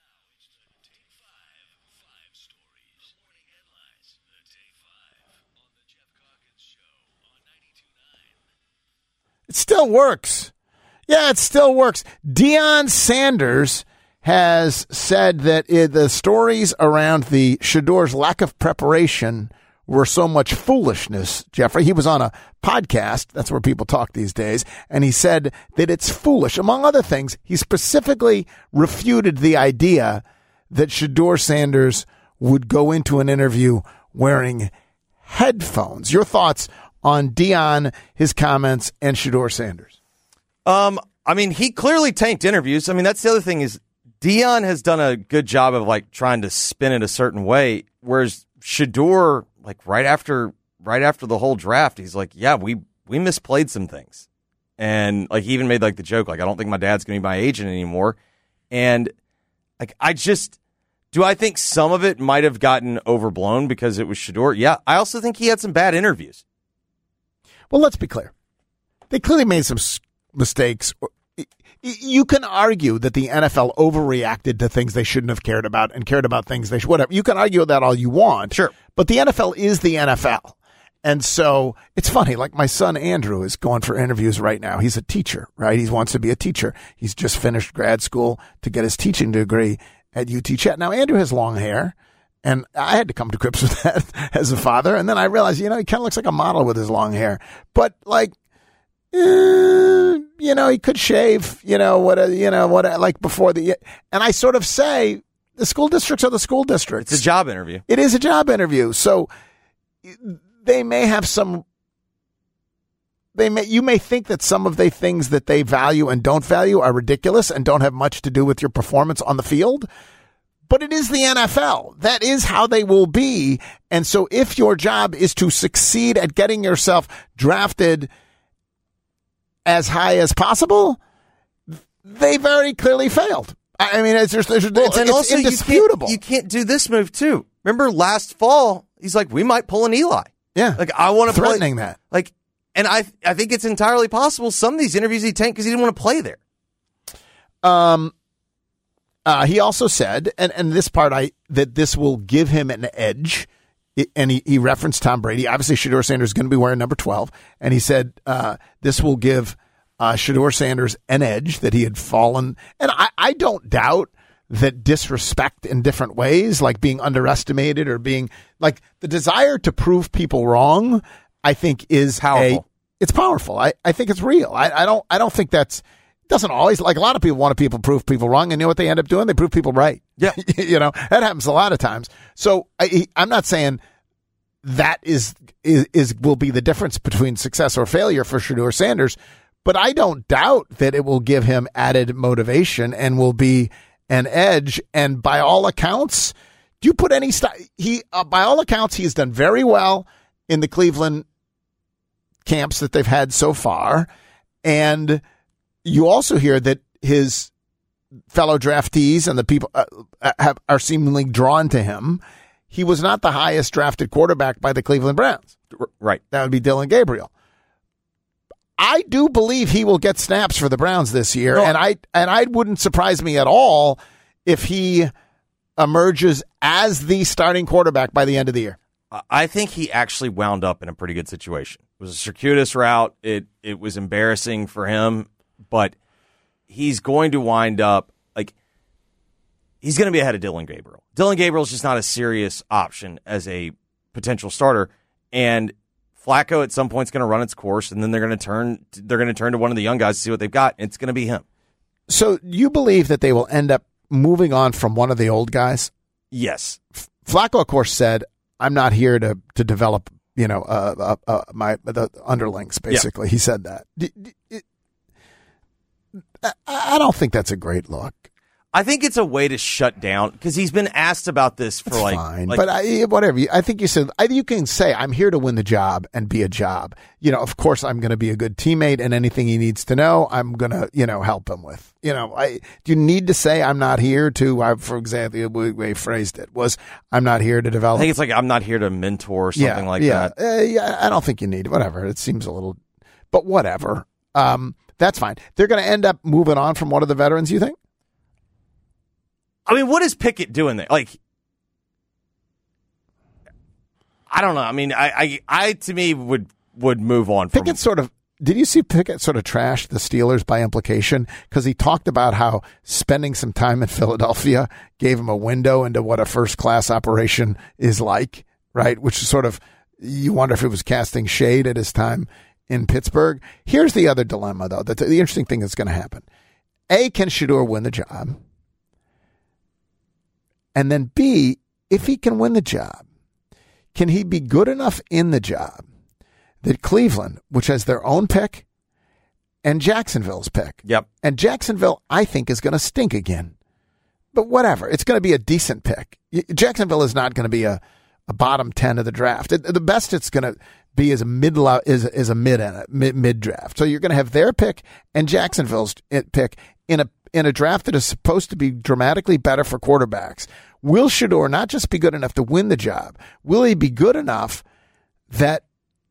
It still works. Yeah, it still works. Deion Sanders has said that it, the stories around the Shedor's lack of preparation were so much foolishness, Jeffrey. He was on a podcast. That's where people talk these days. And he said that it's foolish. Among other things, he specifically refuted the idea that Shedor Sanders would go into an interview wearing headphones. Your thoughts on Deion, his comments, and Shedor Sanders?
Um, I mean, he clearly tanked interviews. I mean, that's the other thing is Deion has done a good job of like trying to spin it a certain way, whereas Shedor, like right after right after the whole draft, he's like, yeah, we we misplayed some things, and like he even made like the joke, like I don't think my dad's going to be my agent anymore, and like I just. Do I think some of it might have gotten overblown because it was Shedor? Yeah, I also think he had some bad interviews.
Well, let's be clear. They clearly made some mistakes. You can argue that the N F L overreacted to things they shouldn't have cared about and cared about things they should, whatever. You can argue that all you want.
Sure.
But the N F L is the N F L. And so it's funny, like my son Andrew is going for interviews right now. He's a teacher, right? He wants to be a teacher. He's just finished grad school to get his teaching degree at U T Chet. Now, Andrew has long hair. And I had to come to grips with that as a father. And then I realized, you know, he kind of looks like a model with his long hair. But like, eh, you know, he could shave, you know, what, you know, what, like before the, and I sort of say the school districts are the school districts.
It's a job interview.
It is a job interview. So they may have some, they may, you may think that some of the things that they value and don't value are ridiculous and don't have much to do with your performance on the field. But it is the N F L. That is how they will be. And so if your job is to succeed at getting yourself drafted as high as possible, they very clearly failed. I mean, it's, it's, it's,
well,
it's,
and
it's
also
indisputable.
You can't, you can't do this move, too. Remember last fall, he's like, we might pull an Eli.
Yeah.
Like, I want to play.
Threatening that.
Like, and I I think it's entirely possible some of these interviews he tanked because he didn't want to play there.
Um. Uh, he also said, and, and this part, I that this will give him an edge. It, and he, he referenced Tom Brady. Obviously, Shedor Sanders is going to be wearing number twelve. And he said uh, this will give uh, Shedeur Sanders an edge, that he had fallen. And I, I don't doubt that disrespect in different ways, like being underestimated or being like the desire to prove people wrong, I think is
Powerful.
A, it's powerful. I, I think it's real. I, I don't I don't think that's doesn't always, like a lot of people want to people prove people wrong, and you know what they end up doing? They prove people right.
Yeah.
You know, that happens a lot of times. So I, I'm not saying that is, is is will be the difference between success or failure for Shedeur Sanders, but I don't doubt that it will give him added motivation and will be an edge. And by all accounts, do you put any st- he uh, by all accounts he's done very well in the Cleveland camps that they've had so far, and you also hear that his fellow draftees and the people uh, have, are seemingly drawn to him. He was not the highest drafted quarterback by the Cleveland Browns.
Right.
That would be Dylan Gabriel. I do believe he will get snaps for the Browns this year,
no.
and I and I wouldn't surprise me at all if he emerges as the starting quarterback by the end of the year.
I think he actually wound up in a pretty good situation. It was a circuitous route. It it was embarrassing for him, but he's going to wind up like he's going to be ahead of Dylan Gabriel. Dylan Gabriel is just not a serious option as a potential starter, and Flacco at some point is going to run its course, and then they're going to turn they're going to turn to one of the young guys to see what they've got. And it's going to be him.
So you believe that they will end up moving on from one of the old guys?
Yes.
Flacco, of course, said, "I'm not here to to develop, you know, uh, uh, uh, my the underlings." Basically, yeah. He said that. D- d- it, I, I don't think that's a great look.
I think it's a way to shut down because he's been asked about this for
That's
like,
fine,
like
but I, whatever. I think you said I, you can say I'm here to win the job and be a job. You know, of course I'm going to be a good teammate, and anything he needs to know, I'm going to you know help him with. You know, I do you need to say I'm not here to? I, for example, the way we phrased it was I'm not here to develop.
I think it's like I'm not here to mentor or something
yeah,
like
yeah.
that.
Uh, yeah, I don't think you need it. Whatever. It seems a little, but whatever. Um, that's fine. They're going to end up moving on from one of the veterans. You think?
I mean, what is Pickett doing there? Like, I don't know. I mean, I, I, I to me would would move on. From
Pickett sort of. Did you see Pickett sort of trash the Steelers by implication? Because he talked about how spending some time in Philadelphia gave him a window into what a first class operation is like, right? Which is sort of, you wonder if it was casting shade at his time in Pittsburgh. Here's the other dilemma, though. The, the interesting thing that's going to happen: A, can Shedeur win the job? And then B, if he can win the job, can he be good enough in the job that Cleveland, which has their own pick, and Jacksonville's pick,
yep,
and Jacksonville, I think, is going to stink again. But whatever, it's going to be a decent pick. Jacksonville is not going to be a, a bottom ten of the draft. The best it's going to be is a mid is is a mid mid mid draft. So you're going to have their pick and Jacksonville's pick in a in a draft that is supposed to be dramatically better for quarterbacks. Will Shedeur not just be good enough to win the job? Will he be good enough that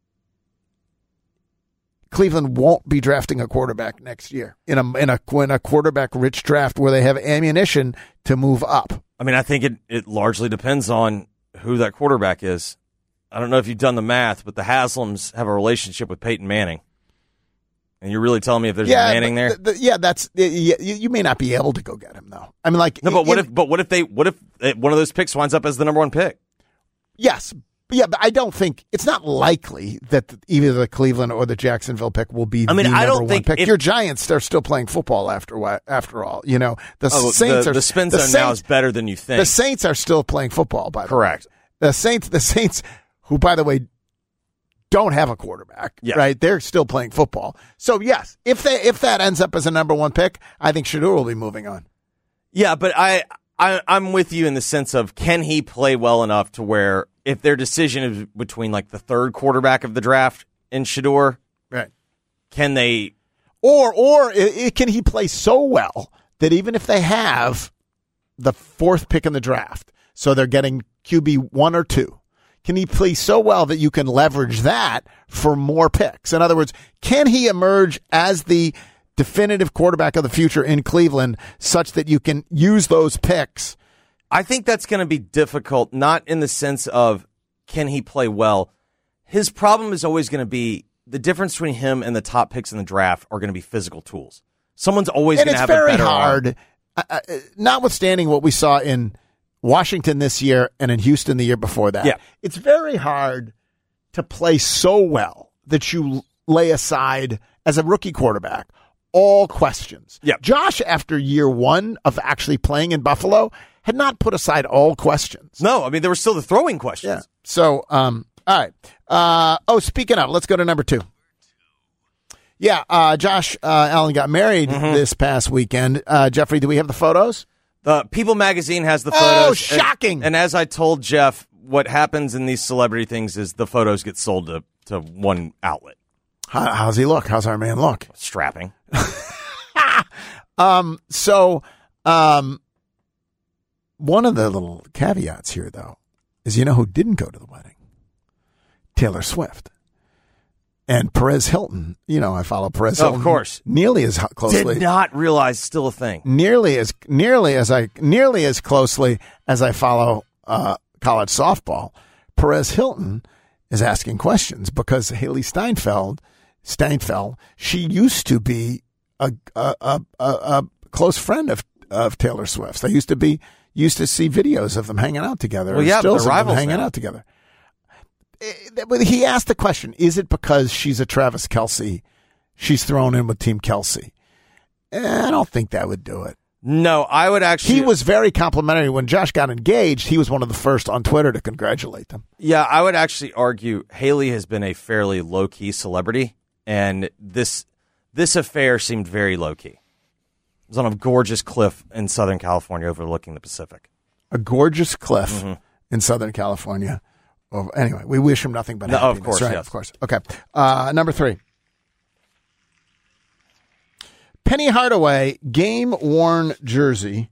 Cleveland won't be drafting a quarterback next year in a in a in a quarterback rich draft where they have ammunition to move up?
I mean, I think it, it largely depends on who that quarterback is. I don't know if you've done the math, but the Haslams have a relationship with Peyton Manning. And you're really telling me if there's
yeah,
a Manning there?
The, the, yeah, that's yeah, you, you may not be able to go get him though. I mean, like
no, but what
in,
if? But what if they? What if one of those picks winds up as the number one pick?
Yes, yeah, but I don't think it's not likely that either the Cleveland or the Jacksonville pick will be.
I mean,
the
I
number
don't
one
think
pick.
if,
Your Giants are still playing football after after all. You know, the
oh,
Saints
the,
are
the spin
the
zone
Saints,
now is better than you think.
The Saints are still playing football. By the
correct.
way. The Saints, the Saints, who by the way don't have a quarterback,
yes.
right? They're still playing football. So yes, if they if that ends up as a number one pick, I think Shedeur will be moving on.
Yeah, but I, I I'm with you in the sense of can he play well enough to where if their decision is between like the third quarterback of the draft and Shedeur,
right?
Can they,
or or it, it, can he play so well that even if they have the fourth pick in the draft, so they're getting Q B one or two, can he play so well that you can leverage that for more picks? In other words, can he emerge as the definitive quarterback of the future in Cleveland such that you can use those picks?
I think that's going to be difficult, not in the sense of can he play well. His problem is always going to be the difference between him and the top picks in the draft are going to be physical tools. Someone's always going to have a better arm.
And it's very hard, uh, notwithstanding what we saw in Washington this year and in Houston the year before that.
Yeah.
It's very hard to play so well that you lay aside, as a rookie quarterback, all questions.
Yep.
Josh, after year one of actually playing in Buffalo, had not put aside all questions.
No, I mean, there were still the throwing questions.
Yeah. So, um, all right. Uh, oh, speaking of, let's go to number two. Yeah, uh, Josh uh, Allen got married
Mm-hmm.
this past weekend. Uh, Jeffrey, do we have the photos?
The People magazine has the
Oh,
photos.
shocking.
And, and as I told Jeff, what happens in these celebrity things is the photos get sold to, to one outlet.
How, how's he look? How's our man look?
Strapping.
um. So, um, one of the little caveats here, though, is you know who didn't go to the wedding? Taylor Swift. And Perez Hilton. You know, I follow Perez
Oh,
Hilton.
of course.
Nearly as ho- closely.
Did not realize still a thing.
Nearly as nearly as I nearly as closely as I follow uh, college softball. Perez Hilton is asking questions because Haley Steinfeld, Steinfeld, she used to be a a, a, a, a close friend of of Taylor Swift's. They used to be used to see videos of them hanging out together.
Well, yeah, but
stills
they're
of them
rivals
hanging
now.
out together. He asked the question: is it because she's a Travis Kelce? She's thrown in with Team Kelce. Eh, I don't think that would do it.
No, I would actually.
He was very complimentary when Josh got engaged. He was one of the first on Twitter to congratulate them.
Yeah, I would actually argue Haley has been a fairly low key celebrity, and this this affair seemed very low key. It was on a gorgeous cliff in Southern California overlooking the Pacific.
A gorgeous cliff
Mm-hmm.
in Southern California. Oh, anyway, we wish him nothing but
No, of
happiness.
course,
right?
yes.
Of course. Okay. Uh, number three. Penny Hardaway game-worn jersey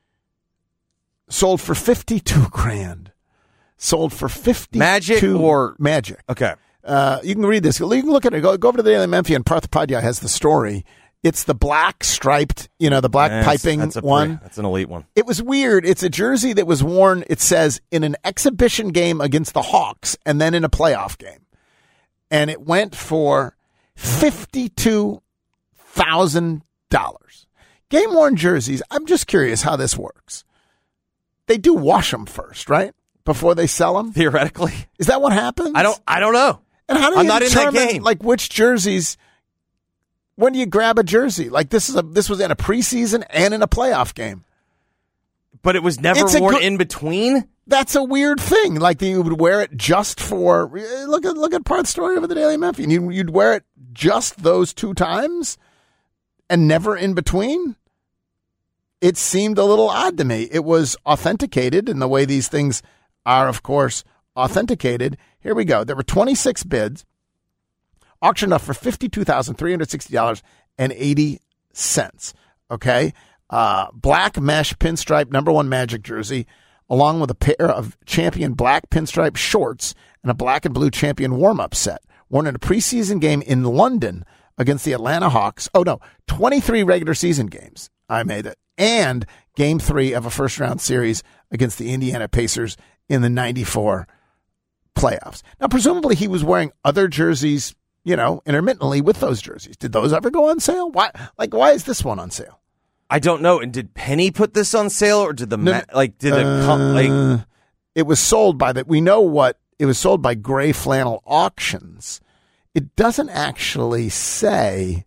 sold for fifty-two grand. Sold for fifty-two.
Magic or
Magic.
Okay.
Uh, you can read this. You can look at it. Go, go over to the Daily Memphian. Parth Padya has the story. It's the black striped, you know, the black
That's-
piping
that's a
one.
pretty- that's an elite one.
It was weird. It's a jersey that was worn, it says, in an exhibition game against the Hawks and then in a playoff game. And it went for fifty-two thousand dollars. Game worn jerseys, I'm just curious how this works. They do wash them first, right? Before they sell them?
Theoretically.
Is that what happens?
I don't I don't know.
And how do you
I'm not in that
determine,
game.
like, which jerseys? When do you grab a jersey? Like, this is a this was in a preseason and in a playoff game.
But it was never
It's a
worn
good-
in between?
That's a weird thing. Like, you would wear it just for look at look at Parth's story over the Daily Memphian. You, you'd wear it just those two times and never in between. It seemed a little odd to me. It was authenticated in the way these things are, of course, authenticated. Here we go. There were twenty-six bids, auctioned off for fifty-two thousand three hundred sixty dollars and eighty cents. Okay. Uh, black mesh pinstripe number one Magic jersey, along with a pair of champion black pinstripe shorts and a black and blue champion warm-up set, worn in a preseason game in London against the Atlanta Hawks. Oh, no, twenty-three regular season games. I made it. And game three of a first-round series against the Indiana Pacers in the ninety-four playoffs. Now, presumably he was wearing other jerseys, you know, intermittently with those jerseys. Did those ever go on sale? Why? Like, why is this one on sale?
I don't know. And did Penny put this on sale, or did the
No,
ma- like did it come like
Uh, it was sold by the we know what it was sold by Gray Flannel Auctions. It doesn't actually say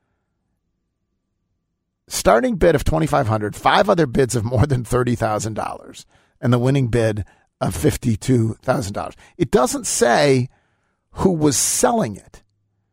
starting bid of twenty-five hundred dollars, five other bids of more than thirty thousand dollars, and the winning bid of fifty-two thousand dollars. It doesn't say who was selling it.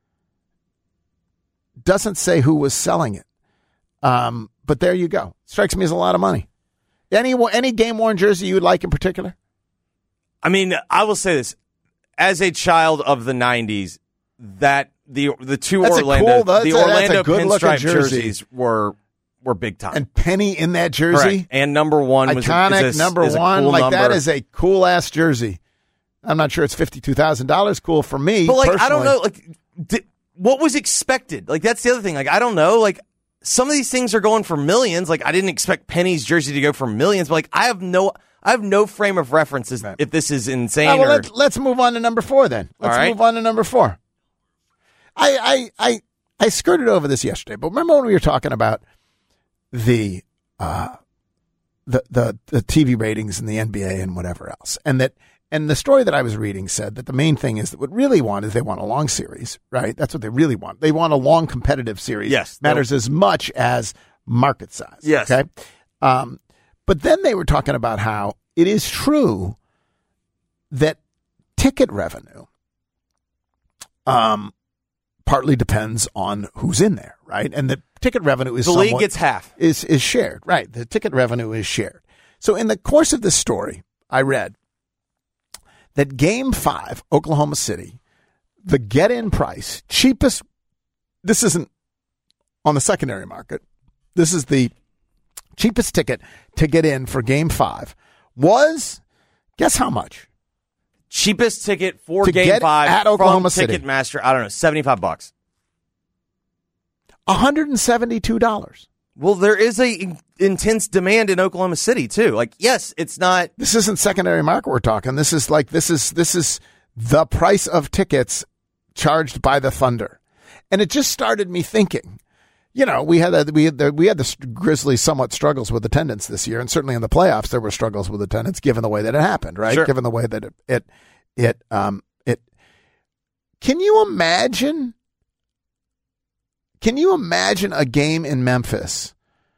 Doesn't say who was selling it. Um, but there you go. Strikes me as a lot of money. Any any game worn jersey you would like in particular?
I mean, I will say this. As a child of the nineties, that the the two
That's a
Orlando
cool- that's
the
a- that's a
Orlando
good-looking
pinstripe
jersey.
jerseys were were big time.
And Penny in that jersey,
Correct. And number one was a-
iconic
is a,
number
is a
one.
cool
Like
number.
that is a cool ass jersey. I'm not sure it's fifty two thousand dollars. Cool for me,
But like, I don't
personally.
know, like, did, what was expected? Like, that's the other thing. Like, I don't know. Like, some of these things are going for millions. Like, I didn't expect Penny's jersey to go for millions. But like, I have no, I have no frame of reference as if this is insane.
Ah, well,
or,
let's, let's move on to number four then. Let's
All right.
move on to number four. I, I, I, I skirted over this yesterday, but remember when we were talking about the, uh, the, the, the T V ratings in the N B A and whatever else. And that, and the story that I was reading said that the main thing is that what really want is they want a long series, right? That's what they really want. They want a long competitive series.
Yes.
Matters as much as market size.
Yes.
Okay. Um, but then they were talking about how it is true that ticket revenue, um, partly depends on who's in there, right? And the ticket revenue is
the league
somewhat-
gets half.
is is shared, right? The ticket revenue is shared. So in the course of this story, I read that Game Five, Oklahoma City, the get-in price, cheapest. This isn't on the secondary market. This is the cheapest ticket to get in for Game Five. Was, guess how much?
Cheapest ticket for
To
Game
get
Five
at Oklahoma
from
City.
Ticketmaster. I don't know, seventy-five bucks.
one hundred seventy-two dollars.
Well, there is a in- intense demand in Oklahoma City too. Like, yes, it's not.
This isn't secondary market we're talking. This is like this is this is the price of tickets charged by the Thunder, and it just started me thinking. You know, we had a, we had the, we had the Grizzlies somewhat struggles with attendance this year, and certainly in the playoffs there were struggles with attendance, given the way that it happened, right?
Sure.
Given the way that it it it um it. Can you imagine? Can you imagine a game in Memphis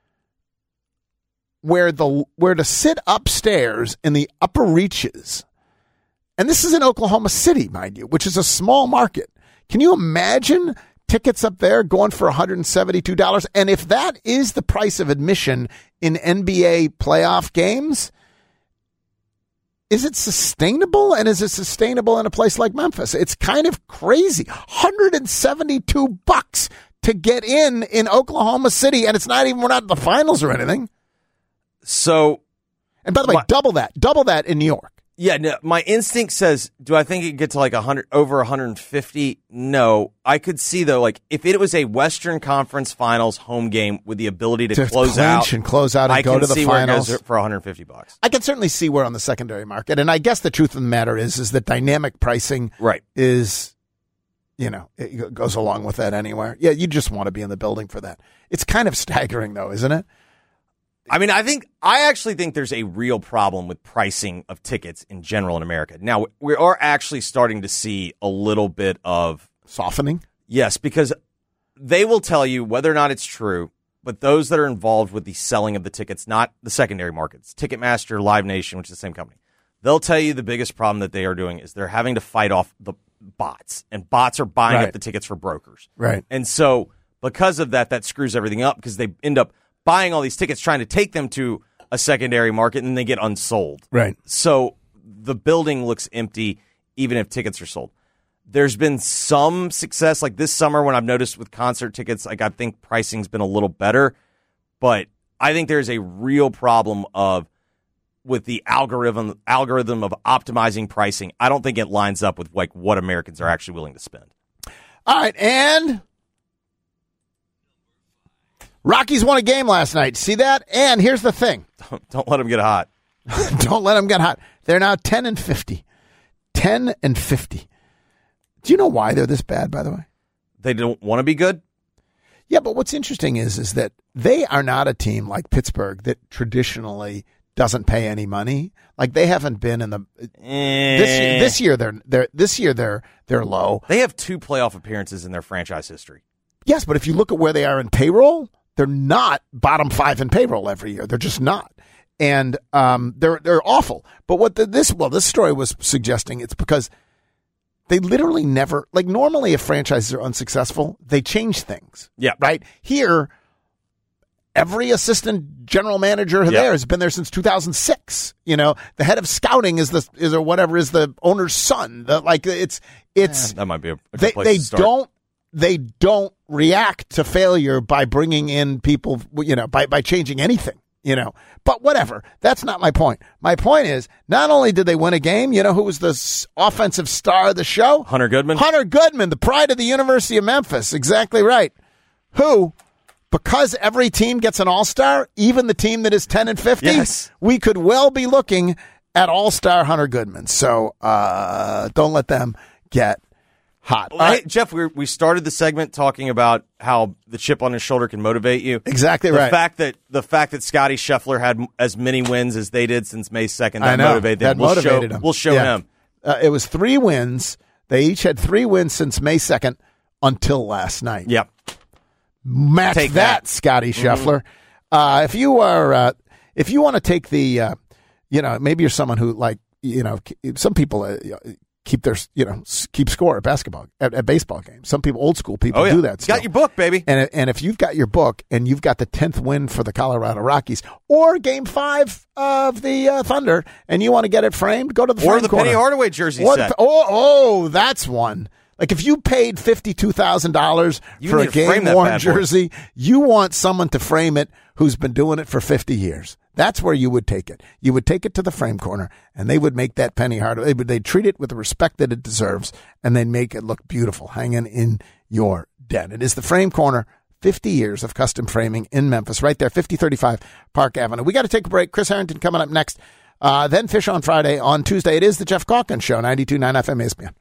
where the where to sit upstairs in the upper reaches, and this is in Oklahoma City, mind you, which is a small market. Can you imagine tickets up there going for one hundred seventy-two dollars? And if that is the price of admission in N B A playoff games, is it sustainable? And is it sustainable in a place like Memphis? It's kind of crazy. one hundred seventy-two bucks to get in in Oklahoma City, and it's not even, we're not in the finals or anything.
So,
and by the way,
my,
double that, double that in New York.
Yeah, no, my instinct says, do I think it could get to like a hundred, over one hundred fifty? No, I could see though, like if it was a Western Conference Finals home game with the ability to,
To
close
clinch
out
and close out and
I
go
can
to the
see
finals.
where it goes for one hundred fifty bucks.
I can certainly see where on the secondary market, and I guess the truth of the matter is, is that dynamic pricing,
right,
is, you know, it goes along with that anywhere. Yeah, you just want to be in the building for that. It's kind of staggering, though, isn't it?
I mean, I think I actually think there's a real problem with pricing of tickets in general in America. Now, we are actually starting to see a little bit of
softening.
Yes, because they will tell you whether or not it's true, but those that are involved with the selling of the tickets, not the secondary markets, Ticketmaster, Live Nation, which is the same company, they'll tell you the biggest problem that they are doing is they're having to fight off the bots, and bots are buying
Right.
up the tickets for brokers.
Right.
And so because of that, that screws everything up because they end up buying all these tickets, trying to take them to a secondary market, and then they get unsold.
Right.
So the building looks empty, even if tickets are sold. There's been some success, like this summer when I've noticed with concert tickets, like I think pricing's been a little better, but I think there's a real problem of with the algorithm algorithm of optimizing pricing. I don't think it lines up with like what Americans are actually willing to spend.
All right, and Rockies won a game last night. See that? And here's the thing.
Don't, don't let them get hot.
Don't let them get hot. They're now ten and fifty. ten and fifty. Do you know why they're this bad, by the way?
They don't want to be good?
Yeah, but what's interesting is is that they are not a team like Pittsburgh that traditionally doesn't pay any money. Like they haven't been in the
eh.
this year, this year they're they're this year they're they're low.
They have two playoff appearances in their franchise history.
Yes, but if you look at where they are in payroll, they're not bottom five in payroll every year. They're just not. And um, they're they're awful. But what the, this well, this story was suggesting it's because they literally never, like normally if franchises are unsuccessful, they change things.
Yeah.
Right? Here, every assistant general manager
Yeah.
there has been there since two thousand six. You know, the head of scouting is the is or whatever is the owner's son. The, like it's it's
Eh, that might be a, a good
they
place
they
to start.
don't they don't react to failure by bringing in people, you know, by by changing anything. You know, but whatever. That's not my point. My point is, not only did they win a game, you know who was the s- offensive star of the show?
Hunter Goodman.
Hunter Goodman, the pride of the University of Memphis. Exactly right. Who, because every team gets an all-star, even the team that is ten and fifty,
Yes.
we could well be looking at all-star Hunter Goodman. So uh, don't let them get hot.
Well, hey, Jeff, we we started the segment talking about how the chip on his shoulder can motivate you.
Exactly
the
right.
Fact that the fact that Scotty Scheffler had as many wins as they did since May second, that
I know.
motivated them.
That
we'll
motivated
show,
him.
We'll show
Yeah.
him.
Uh, it was three wins. They each had three wins since May second until last night.
Yep.
Match
Take
that,
that.
Scotty
Mm-hmm.
Scheffler. Uh, if you are, uh, if you want to take the, uh, you know, maybe you're someone who like, you know, some people uh, keep their, you know, keep score at basketball, at, at baseball games. Some people, old school people,
Oh, yeah.
do that. Still.
Got your book, baby.
And and if you've got your book and you've got the tenth win for the Colorado Rockies or Game Five of the uh, Thunder, and you want to get it framed, go to the
Or
frame
the
corner.
Penny Hardaway jersey
What
set.
the- oh, oh, that's one. Like if you paid fifty-two thousand dollars
You
for
need
a
to frame that
game-worn
bad boy.
jersey, you want someone to frame it who's been doing it for fifty years. That's where you would take it. You would take it to the frame corner, and they would make that Penny Hardaway. They'd treat it with the respect that it deserves, and they'd make it look beautiful, hanging in your den. It is the frame corner. fifty years of custom framing in Memphis, right there, fifty thirty-five Park Avenue. We got to take a break. Chris Harrington coming up next. Uh, then Fish on Friday. On Tuesday, it is the Jeff Calkins Show, ninety-two point nine F M E S P N.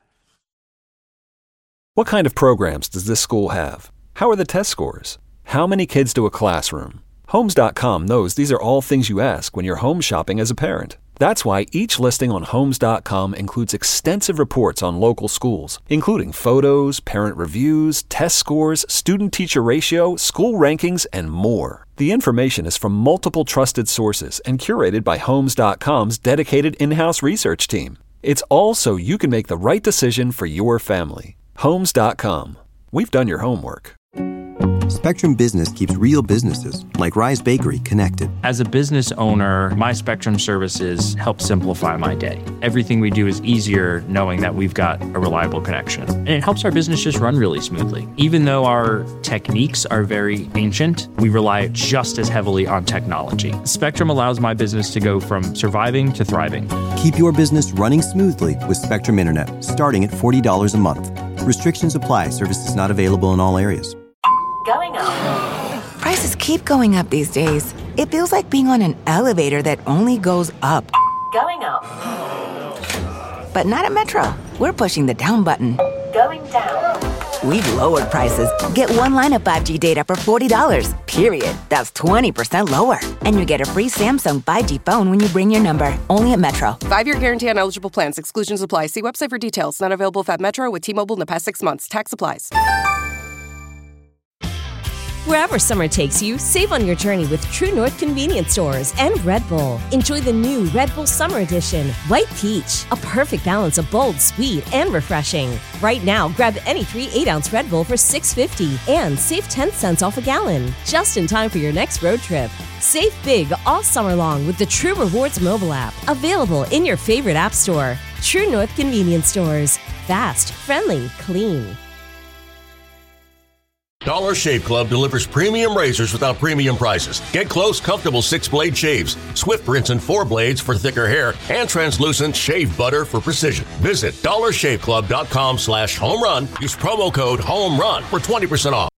What kind of programs does this school have? How are the test scores? How many kids do a classroom? Homes dot com knows these are all things you ask when you're home shopping as a parent. That's why each listing on Homes dot com includes extensive reports on local schools, including photos, parent reviews, test scores, student-teacher ratio, school rankings, and more. The information is from multiple trusted sources and curated by Homes dot com's dedicated in-house research team. It's all so you can make the right decision for your family. Homes dot com. We've done your homework.
Spectrum Business keeps real businesses, like Rise Bakery, connected.
As a business owner, my Spectrum services help simplify my day. Everything we do is easier knowing that we've got a reliable connection. And it helps our business just run really smoothly. Even though our techniques are very ancient, we rely just as heavily on technology. Spectrum allows my business to go from surviving to thriving.
Keep your business running smoothly with Spectrum Internet, starting at forty dollars a month. Restrictions apply. Services not available in all areas.
Going up. Prices keep going up these days. It feels like being on an elevator that only goes up. Going up. But not at Metro. We're pushing the down button. Going down. We've lowered prices. Get one line of five G data for forty dollars, period. That's twenty percent lower. And you get a free Samsung five G phone when you bring your number. Only at Metro.
Five-year guarantee on eligible plans. Exclusions apply. See website for details. Not available at Metro with T-Mobile in the past six months. Tax applies.
Wherever summer takes you, save on your journey with True North Convenience Stores and Red Bull. Enjoy the new Red Bull Summer Edition, White Peach, a perfect balance of bold, sweet, and refreshing. Right now, grab any three eight-ounce Red Bull for six fifty and save ten cents off a gallon, just in time for your next road trip. Save big all summer long with the True Rewards mobile app, available in your favorite app store. True North Convenience Stores. Fast, friendly, clean.
Dollar Shave Club delivers premium razors without premium prices. Get close, comfortable six-blade shaves, swift rinse and four blades for thicker hair, and translucent shave butter for precision. Visit dollar shave club dot com slash home run. Use promo code HOME RUN for twenty percent off.